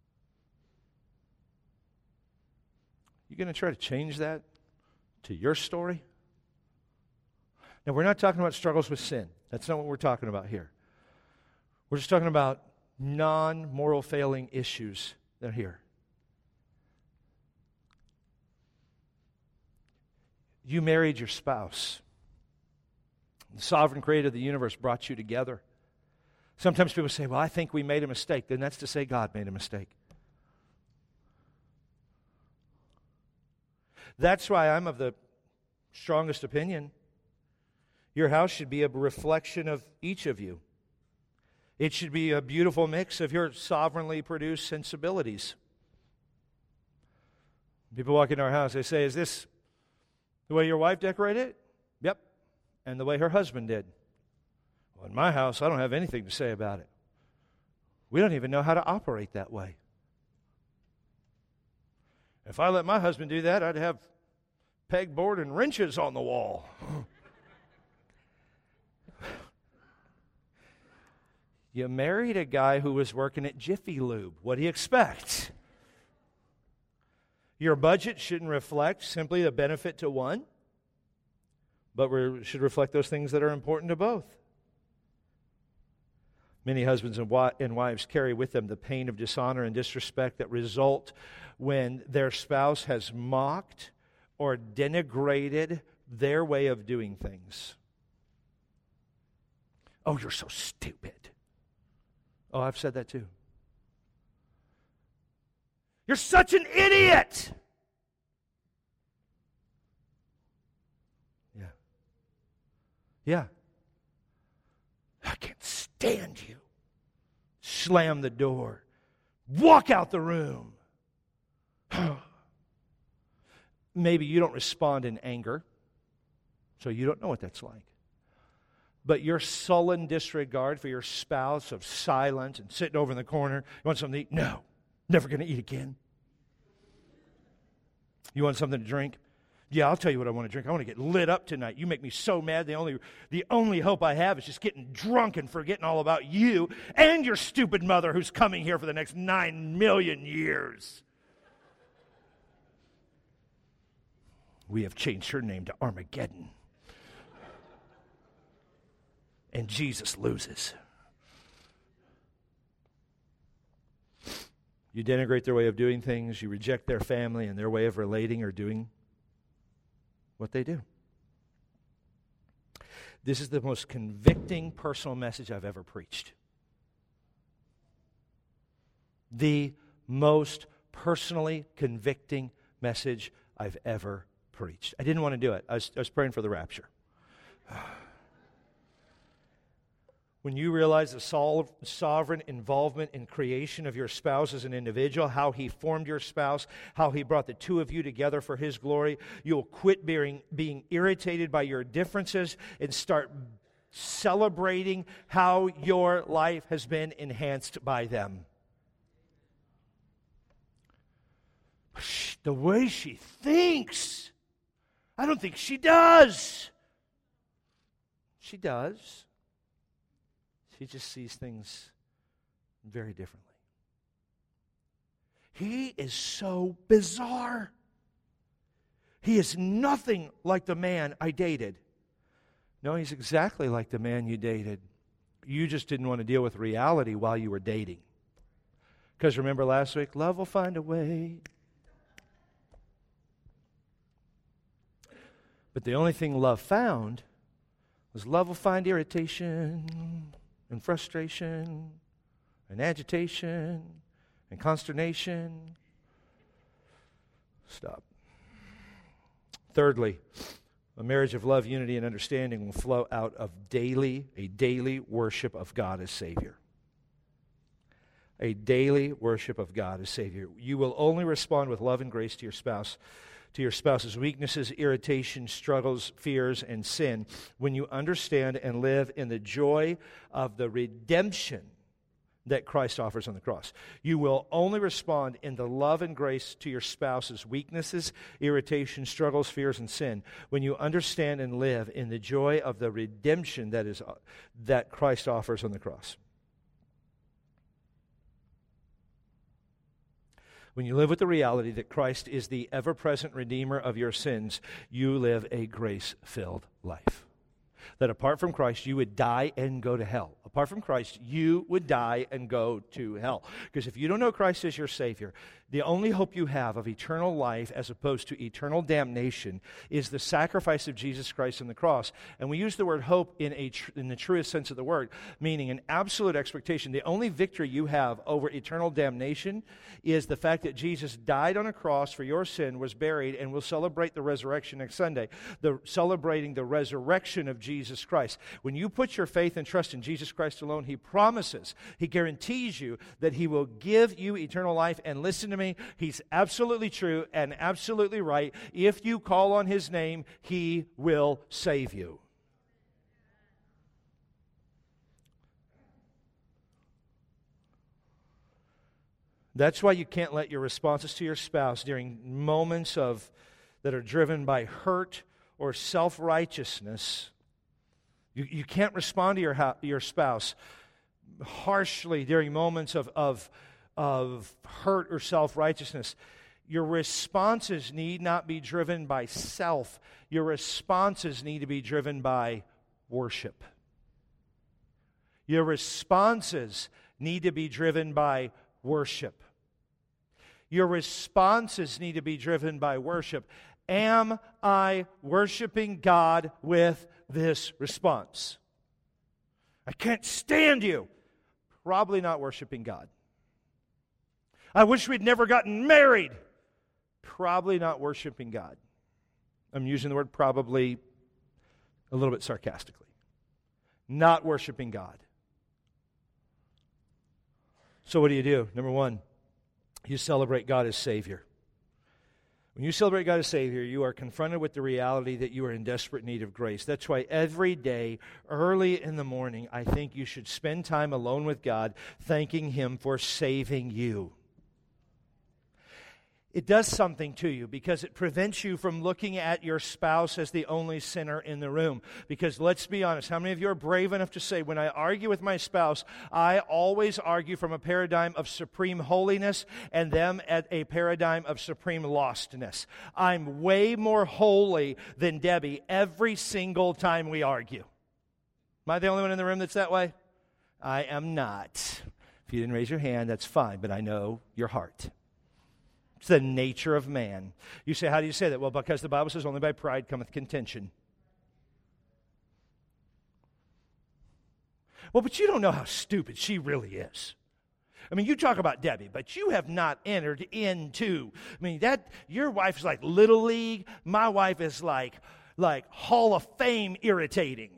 You going to try to change that to your story? Now, we're not talking about struggles with sin. That's not what we're talking about here. We're just talking about non-moral failing issues that are here. You married your spouse. The sovereign creator of the universe brought you together. Sometimes people say, well, I think we made a mistake. Then that's to say God made a mistake. That's why I'm of the strongest opinion. Your house should be a reflection of each of you. It should be a beautiful mix of your sovereignly produced sensibilities. People walk into our house, they say, is this the way your wife decorated it? Yep. And the way her husband did. Well, in my house, I don't have anything to say about it. We don't even know how to operate that way. If I let my husband do that, I'd have pegboard and wrenches on the wall. You married a guy who was working at Jiffy Lube. What do you expect? Your budget shouldn't reflect simply the benefit to one, but should reflect those things that are important to both. Many husbands and wives carry with them the pain of dishonor and disrespect that result when their spouse has mocked or denigrated their way of doing things. Oh, you're so stupid. Oh, I've said that too. You're such an idiot. Yeah. Yeah. I can't stand you. Slam the door. Walk out the room. Maybe you don't respond in anger, so you don't know what that's like. But your sullen disregard for your spouse of silence and sitting over in the corner, you want something to eat? No, never going to eat again. You want something to drink? Yeah, I'll tell you what I want to drink. I want to get lit up tonight. You make me so mad. The only hope I have is just getting drunk and forgetting all about you and your stupid mother who's coming here for the next 9 million years. We have changed her name to Armageddon. And Jesus loses. You denigrate their way of doing things. You reject their family and their way of relating or doing what they do. This is the most convicting personal message I've ever preached. The most personally convicting message I've ever preached. I didn't want to do it. I was praying for the rapture. When you realize the sovereign involvement in creation of your spouse as an individual, how He formed your spouse, how He brought the two of you together for His glory, you'll quit being irritated by your differences and start celebrating how your life has been enhanced by them. The way she thinks, I don't think she does. She does. He just sees things very differently. He is so bizarre. He is nothing like the man I dated. No, he's exactly like the man you dated. You just didn't want to deal with reality while you were dating. Because remember last week, love will find a way. But the only thing love found was love will find irritation and frustration, and agitation, and consternation. Stop. Thirdly, a marriage of love, unity, and understanding will flow out of a daily worship of God as Savior. A daily worship of God as Savior. You will only respond with love and grace to your spouse's weaknesses, irritations, struggles, fears, and sin when you understand and live in the joy of the redemption that Christ offers on the cross. You will only respond in the love and grace to your spouse's weaknesses, irritations, struggles, fears, and sin when you understand and live in the joy of the redemption that Christ offers on the cross. When you live with the reality that Christ is the ever-present Redeemer of your sins, you live a grace-filled life. That apart from Christ, you would die and go to hell. Apart from Christ, you would die and go to hell. Because if you don't know Christ as your Savior, the only hope you have of eternal life as opposed to eternal damnation is the sacrifice of Jesus Christ on the cross. And we use the word hope in the truest sense of the word, meaning an absolute expectation. The only victory you have over eternal damnation is the fact that Jesus died on a cross for your sin, was buried, and we'll celebrate the resurrection next Sunday, celebrating the resurrection of Jesus Christ. When you put your faith and trust in Jesus Christ alone, He promises, He guarantees you that He will give you eternal life. And listen to me, He's absolutely true and absolutely right. If you call on His name, He will save you. That's why you can't let your responses to your spouse during moments that are driven by hurt or self-righteousness. You can't respond to your spouse harshly during moments of hurt or self-righteousness. Your responses need not be driven by self. Your responses need to be driven by worship. Your responses need to be driven by worship. Your responses need to be driven by worship. Am I worshiping God with this response? I can't stand you. Probably not worshiping God. I wish we'd never gotten married. Probably not worshiping God. I'm using the word probably a little bit sarcastically. Not worshiping God. So what do? Number one, you celebrate God as Savior. When you celebrate God as Savior, you are confronted with the reality that you are in desperate need of grace. That's why every day, early in the morning, I think you should spend time alone with God, thanking Him for saving you. It does something to you because it prevents you from looking at your spouse as the only sinner in the room. Because let's be honest, how many of you are brave enough to say, when I argue with my spouse, I always argue from a paradigm of supreme holiness and them at a paradigm of supreme lostness. I'm way more holy than Debbie every single time we argue. Am I the only one in the room that's that way? I am not. If you didn't raise your hand, that's fine, but I know your heart. It's the nature of man. You say, how do you say that? Well, because the Bible says only by pride cometh contention. Well, but you don't know how stupid she really is. I mean, you talk about Debbie, but you have not entered into, your wife is like Little League. My wife is like Hall of Fame irritating.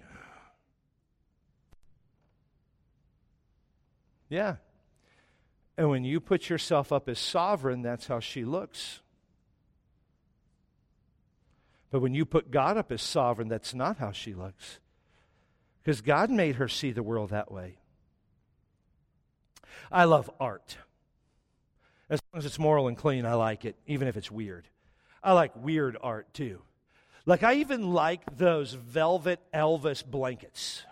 Yeah. And when you put yourself up as sovereign, that's how she looks. But when you put God up as sovereign, that's not how she looks. Because God made her see the world that way. I love art. As long as it's moral and clean, I like it, even if it's weird. I like weird art, too. Like, I even like those velvet Elvis blankets.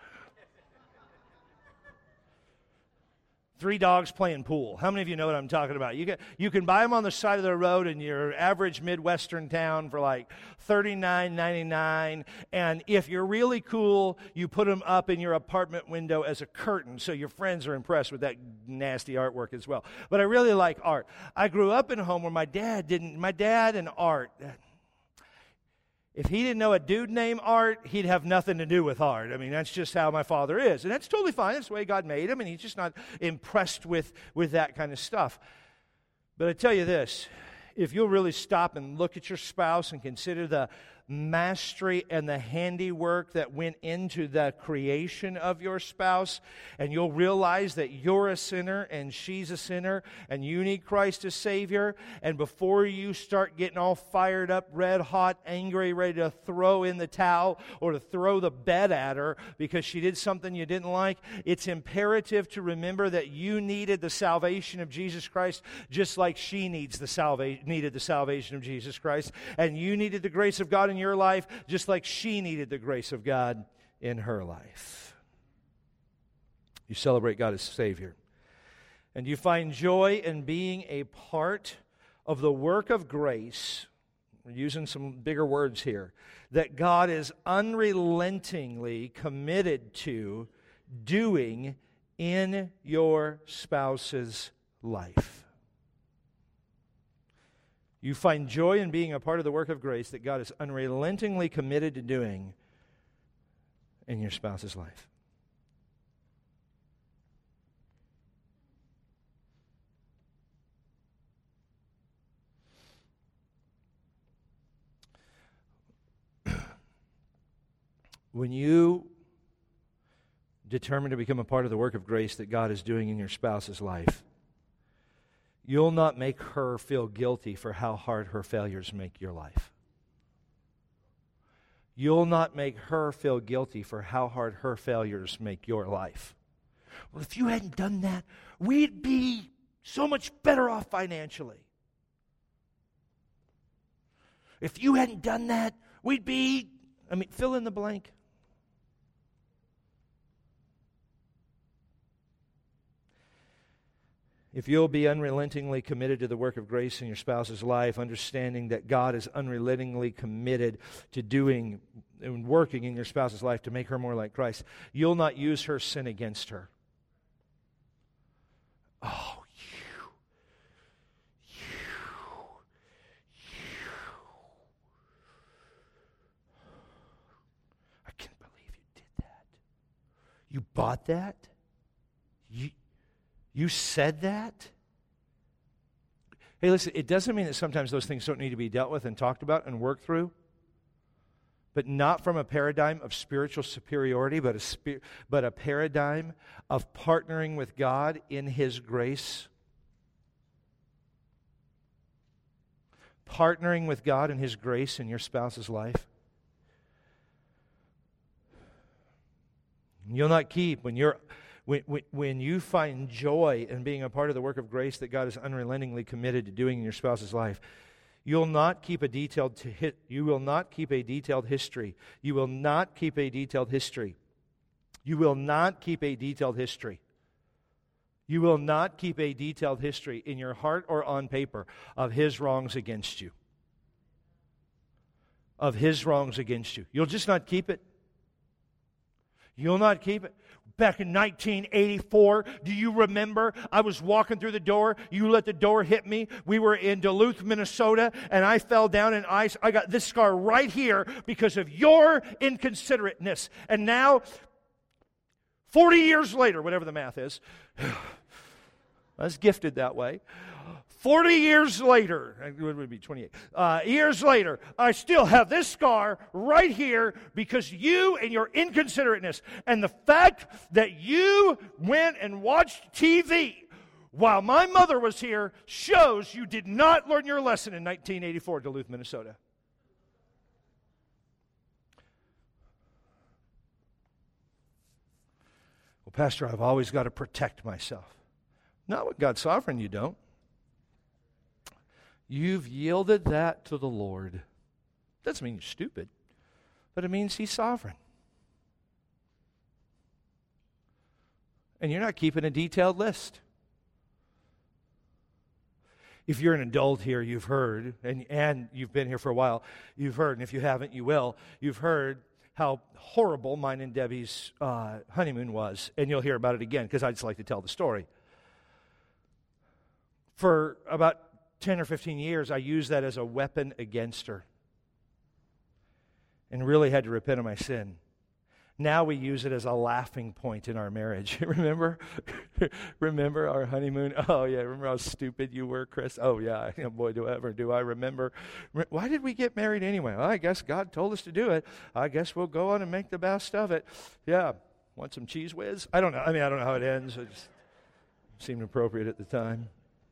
3 dogs playing pool. How many of you know what I'm talking about? You can buy them on the side of the road in your average Midwestern town for like $39.99. And if you're really cool, you put them up in your apartment window as a curtain so your friends are impressed with that nasty artwork as well. But I really like art. I grew up in a home where my dad and art... If he didn't know a dude named Art, he'd have nothing to do with art. I mean, that's just how my father is. And that's totally fine. That's the way God made him, and he's just not impressed with that kind of stuff. But I tell you this, if you'll really stop and look at your spouse and consider the mastery and the handiwork that went into the creation of your spouse, and you'll realize that you're a sinner and she's a sinner and you need Christ as Savior, and before you start getting all fired up, red hot, angry, ready to throw in the towel or to throw the bed at her because she did something you didn't like, it's imperative to remember that you needed the salvation of Jesus Christ just like she needed the salvation of Jesus Christ, and you needed the grace of God in your life just like she needed the grace of God in her life. You celebrate God as Savior. And you find joy in being a part of the work of grace. We're using some bigger words here. That God is unrelentingly committed to doing in your spouse's life. You find joy in being a part of the work of grace that God is unrelentingly committed to doing in your spouse's life. When you determine to become a part of the work of grace that God is doing in your spouse's life, you'll not make her feel guilty for how hard her failures make your life. You'll not make her feel guilty for how hard her failures make your life. Well, if you hadn't done that, we'd be so much better off financially. If you hadn't done that, we'd be, fill in the blank. If you'll be unrelentingly committed to the work of grace in your spouse's life, understanding that God is unrelentingly committed to doing and working in your spouse's life to make her more like Christ, you'll not use her sin against her. Oh, I can't believe you did that. You bought that? You said that? Hey, listen, it doesn't mean that sometimes those things don't need to be dealt with and talked about and worked through, but not from a paradigm of spiritual superiority, but a paradigm of partnering with God in His grace. Partnering with God in His grace in your spouse's life. You'll not keep when you find joy in being a part of the work of grace that God is unrelentingly committed to doing in your spouse's life. You will not keep a detailed history. You will not keep a detailed history. You will not keep a detailed history. You will not keep a detailed history in your heart or on paper of his wrongs against you. Of his wrongs against you. You'll just not keep it. You'll not keep it. Back in 1984, do you remember? I was walking through the door. You let the door hit me. We were in Duluth, Minnesota, and I fell down in ice. I got this scar right here because of your inconsiderateness. And now, 40 years later, whatever the math is, I was gifted that way. 40 years later, it would be 28 years later, I still have this scar right here because you and your inconsiderateness and the fact that you went and watched TV while my mother was here shows you did not learn your lesson in 1984, Duluth, Minnesota. Well, Pastor, I've always got to protect myself. Not with God's sovereign, you don't. You've yielded that to the Lord. Doesn't mean you're stupid, but it means He's sovereign. And you're not keeping a detailed list. If you're an adult here, you've heard, and you've been here for a while, you've heard, and if you haven't, you will, you've heard how horrible mine and Debbie's honeymoon was, and you'll hear about it again, because I just like to tell the story. For about 10 or 15 years, I used that as a weapon against her and really had to repent of my sin. Now we use it as a laughing point in our marriage. Remember? Remember our honeymoon? Oh, yeah. Remember how stupid you were, Chris? Oh, yeah. Boy, do I remember. Why did we get married anyway? Well, I guess God told us to do it. I guess we'll go on and make the best of it. Yeah. Want some Cheese Whiz? I don't know. I don't know how it ends. It just seemed appropriate at the time.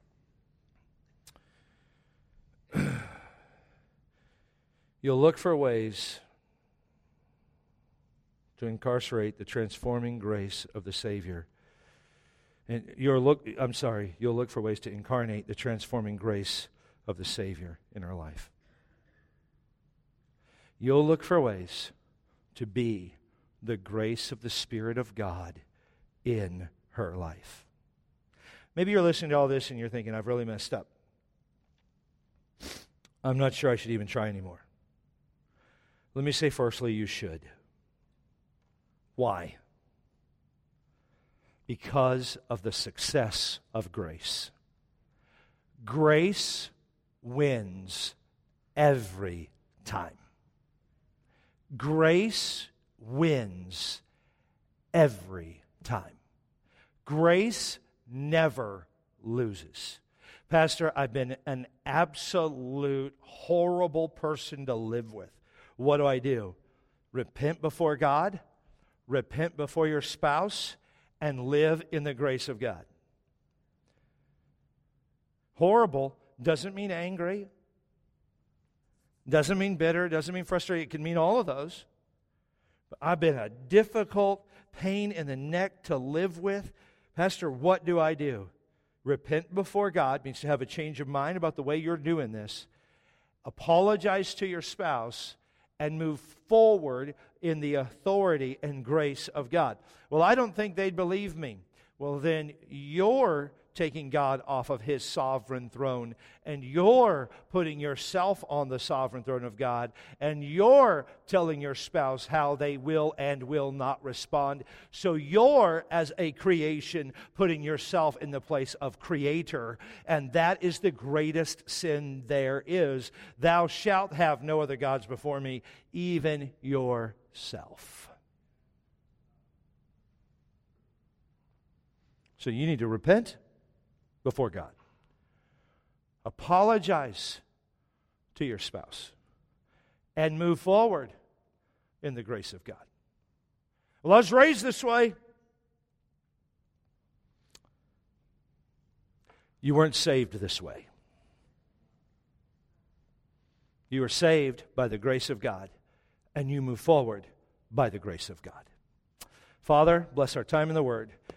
You'll look for ways to incarcerate the transforming grace of the Savior. And you'll look for ways to incarnate the transforming grace of the Savior in our life. You'll look for ways to be the grace of the Spirit of God in her life. Maybe you're listening to all this and you're thinking, I've really messed up. I'm not sure I should even try anymore. Let me say firstly, you should. Why? Because of the success of grace. Grace wins every time. Grace wins every time. Grace never loses. Pastor, I've been an absolute horrible person to live with. What do? Repent before God, repent before your spouse, and live in the grace of God. Horrible doesn't mean angry, doesn't mean bitter, doesn't mean frustrated. It can mean all of those. But I've been a difficult pain in the neck to live with. Pastor, what do? Repent before God means to have a change of mind about the way you're doing this. Apologize to your spouse and move forward in the authority and grace of God. Well, I don't think they'd believe me. Well, then you're taking God off of His sovereign throne, and you're putting yourself on the sovereign throne of God, and you're telling your spouse how they will and will not respond. So you're, as a creation, putting yourself in the place of Creator, and that is the greatest sin there is. Thou shalt have no other gods before me, even yourself. So you need to repent before God. Apologize to your spouse and move forward in the grace of God. Well, I was raised this way. You weren't saved this way. You were saved by the grace of God, and you move forward by the grace of God. Father, bless our time in the Word.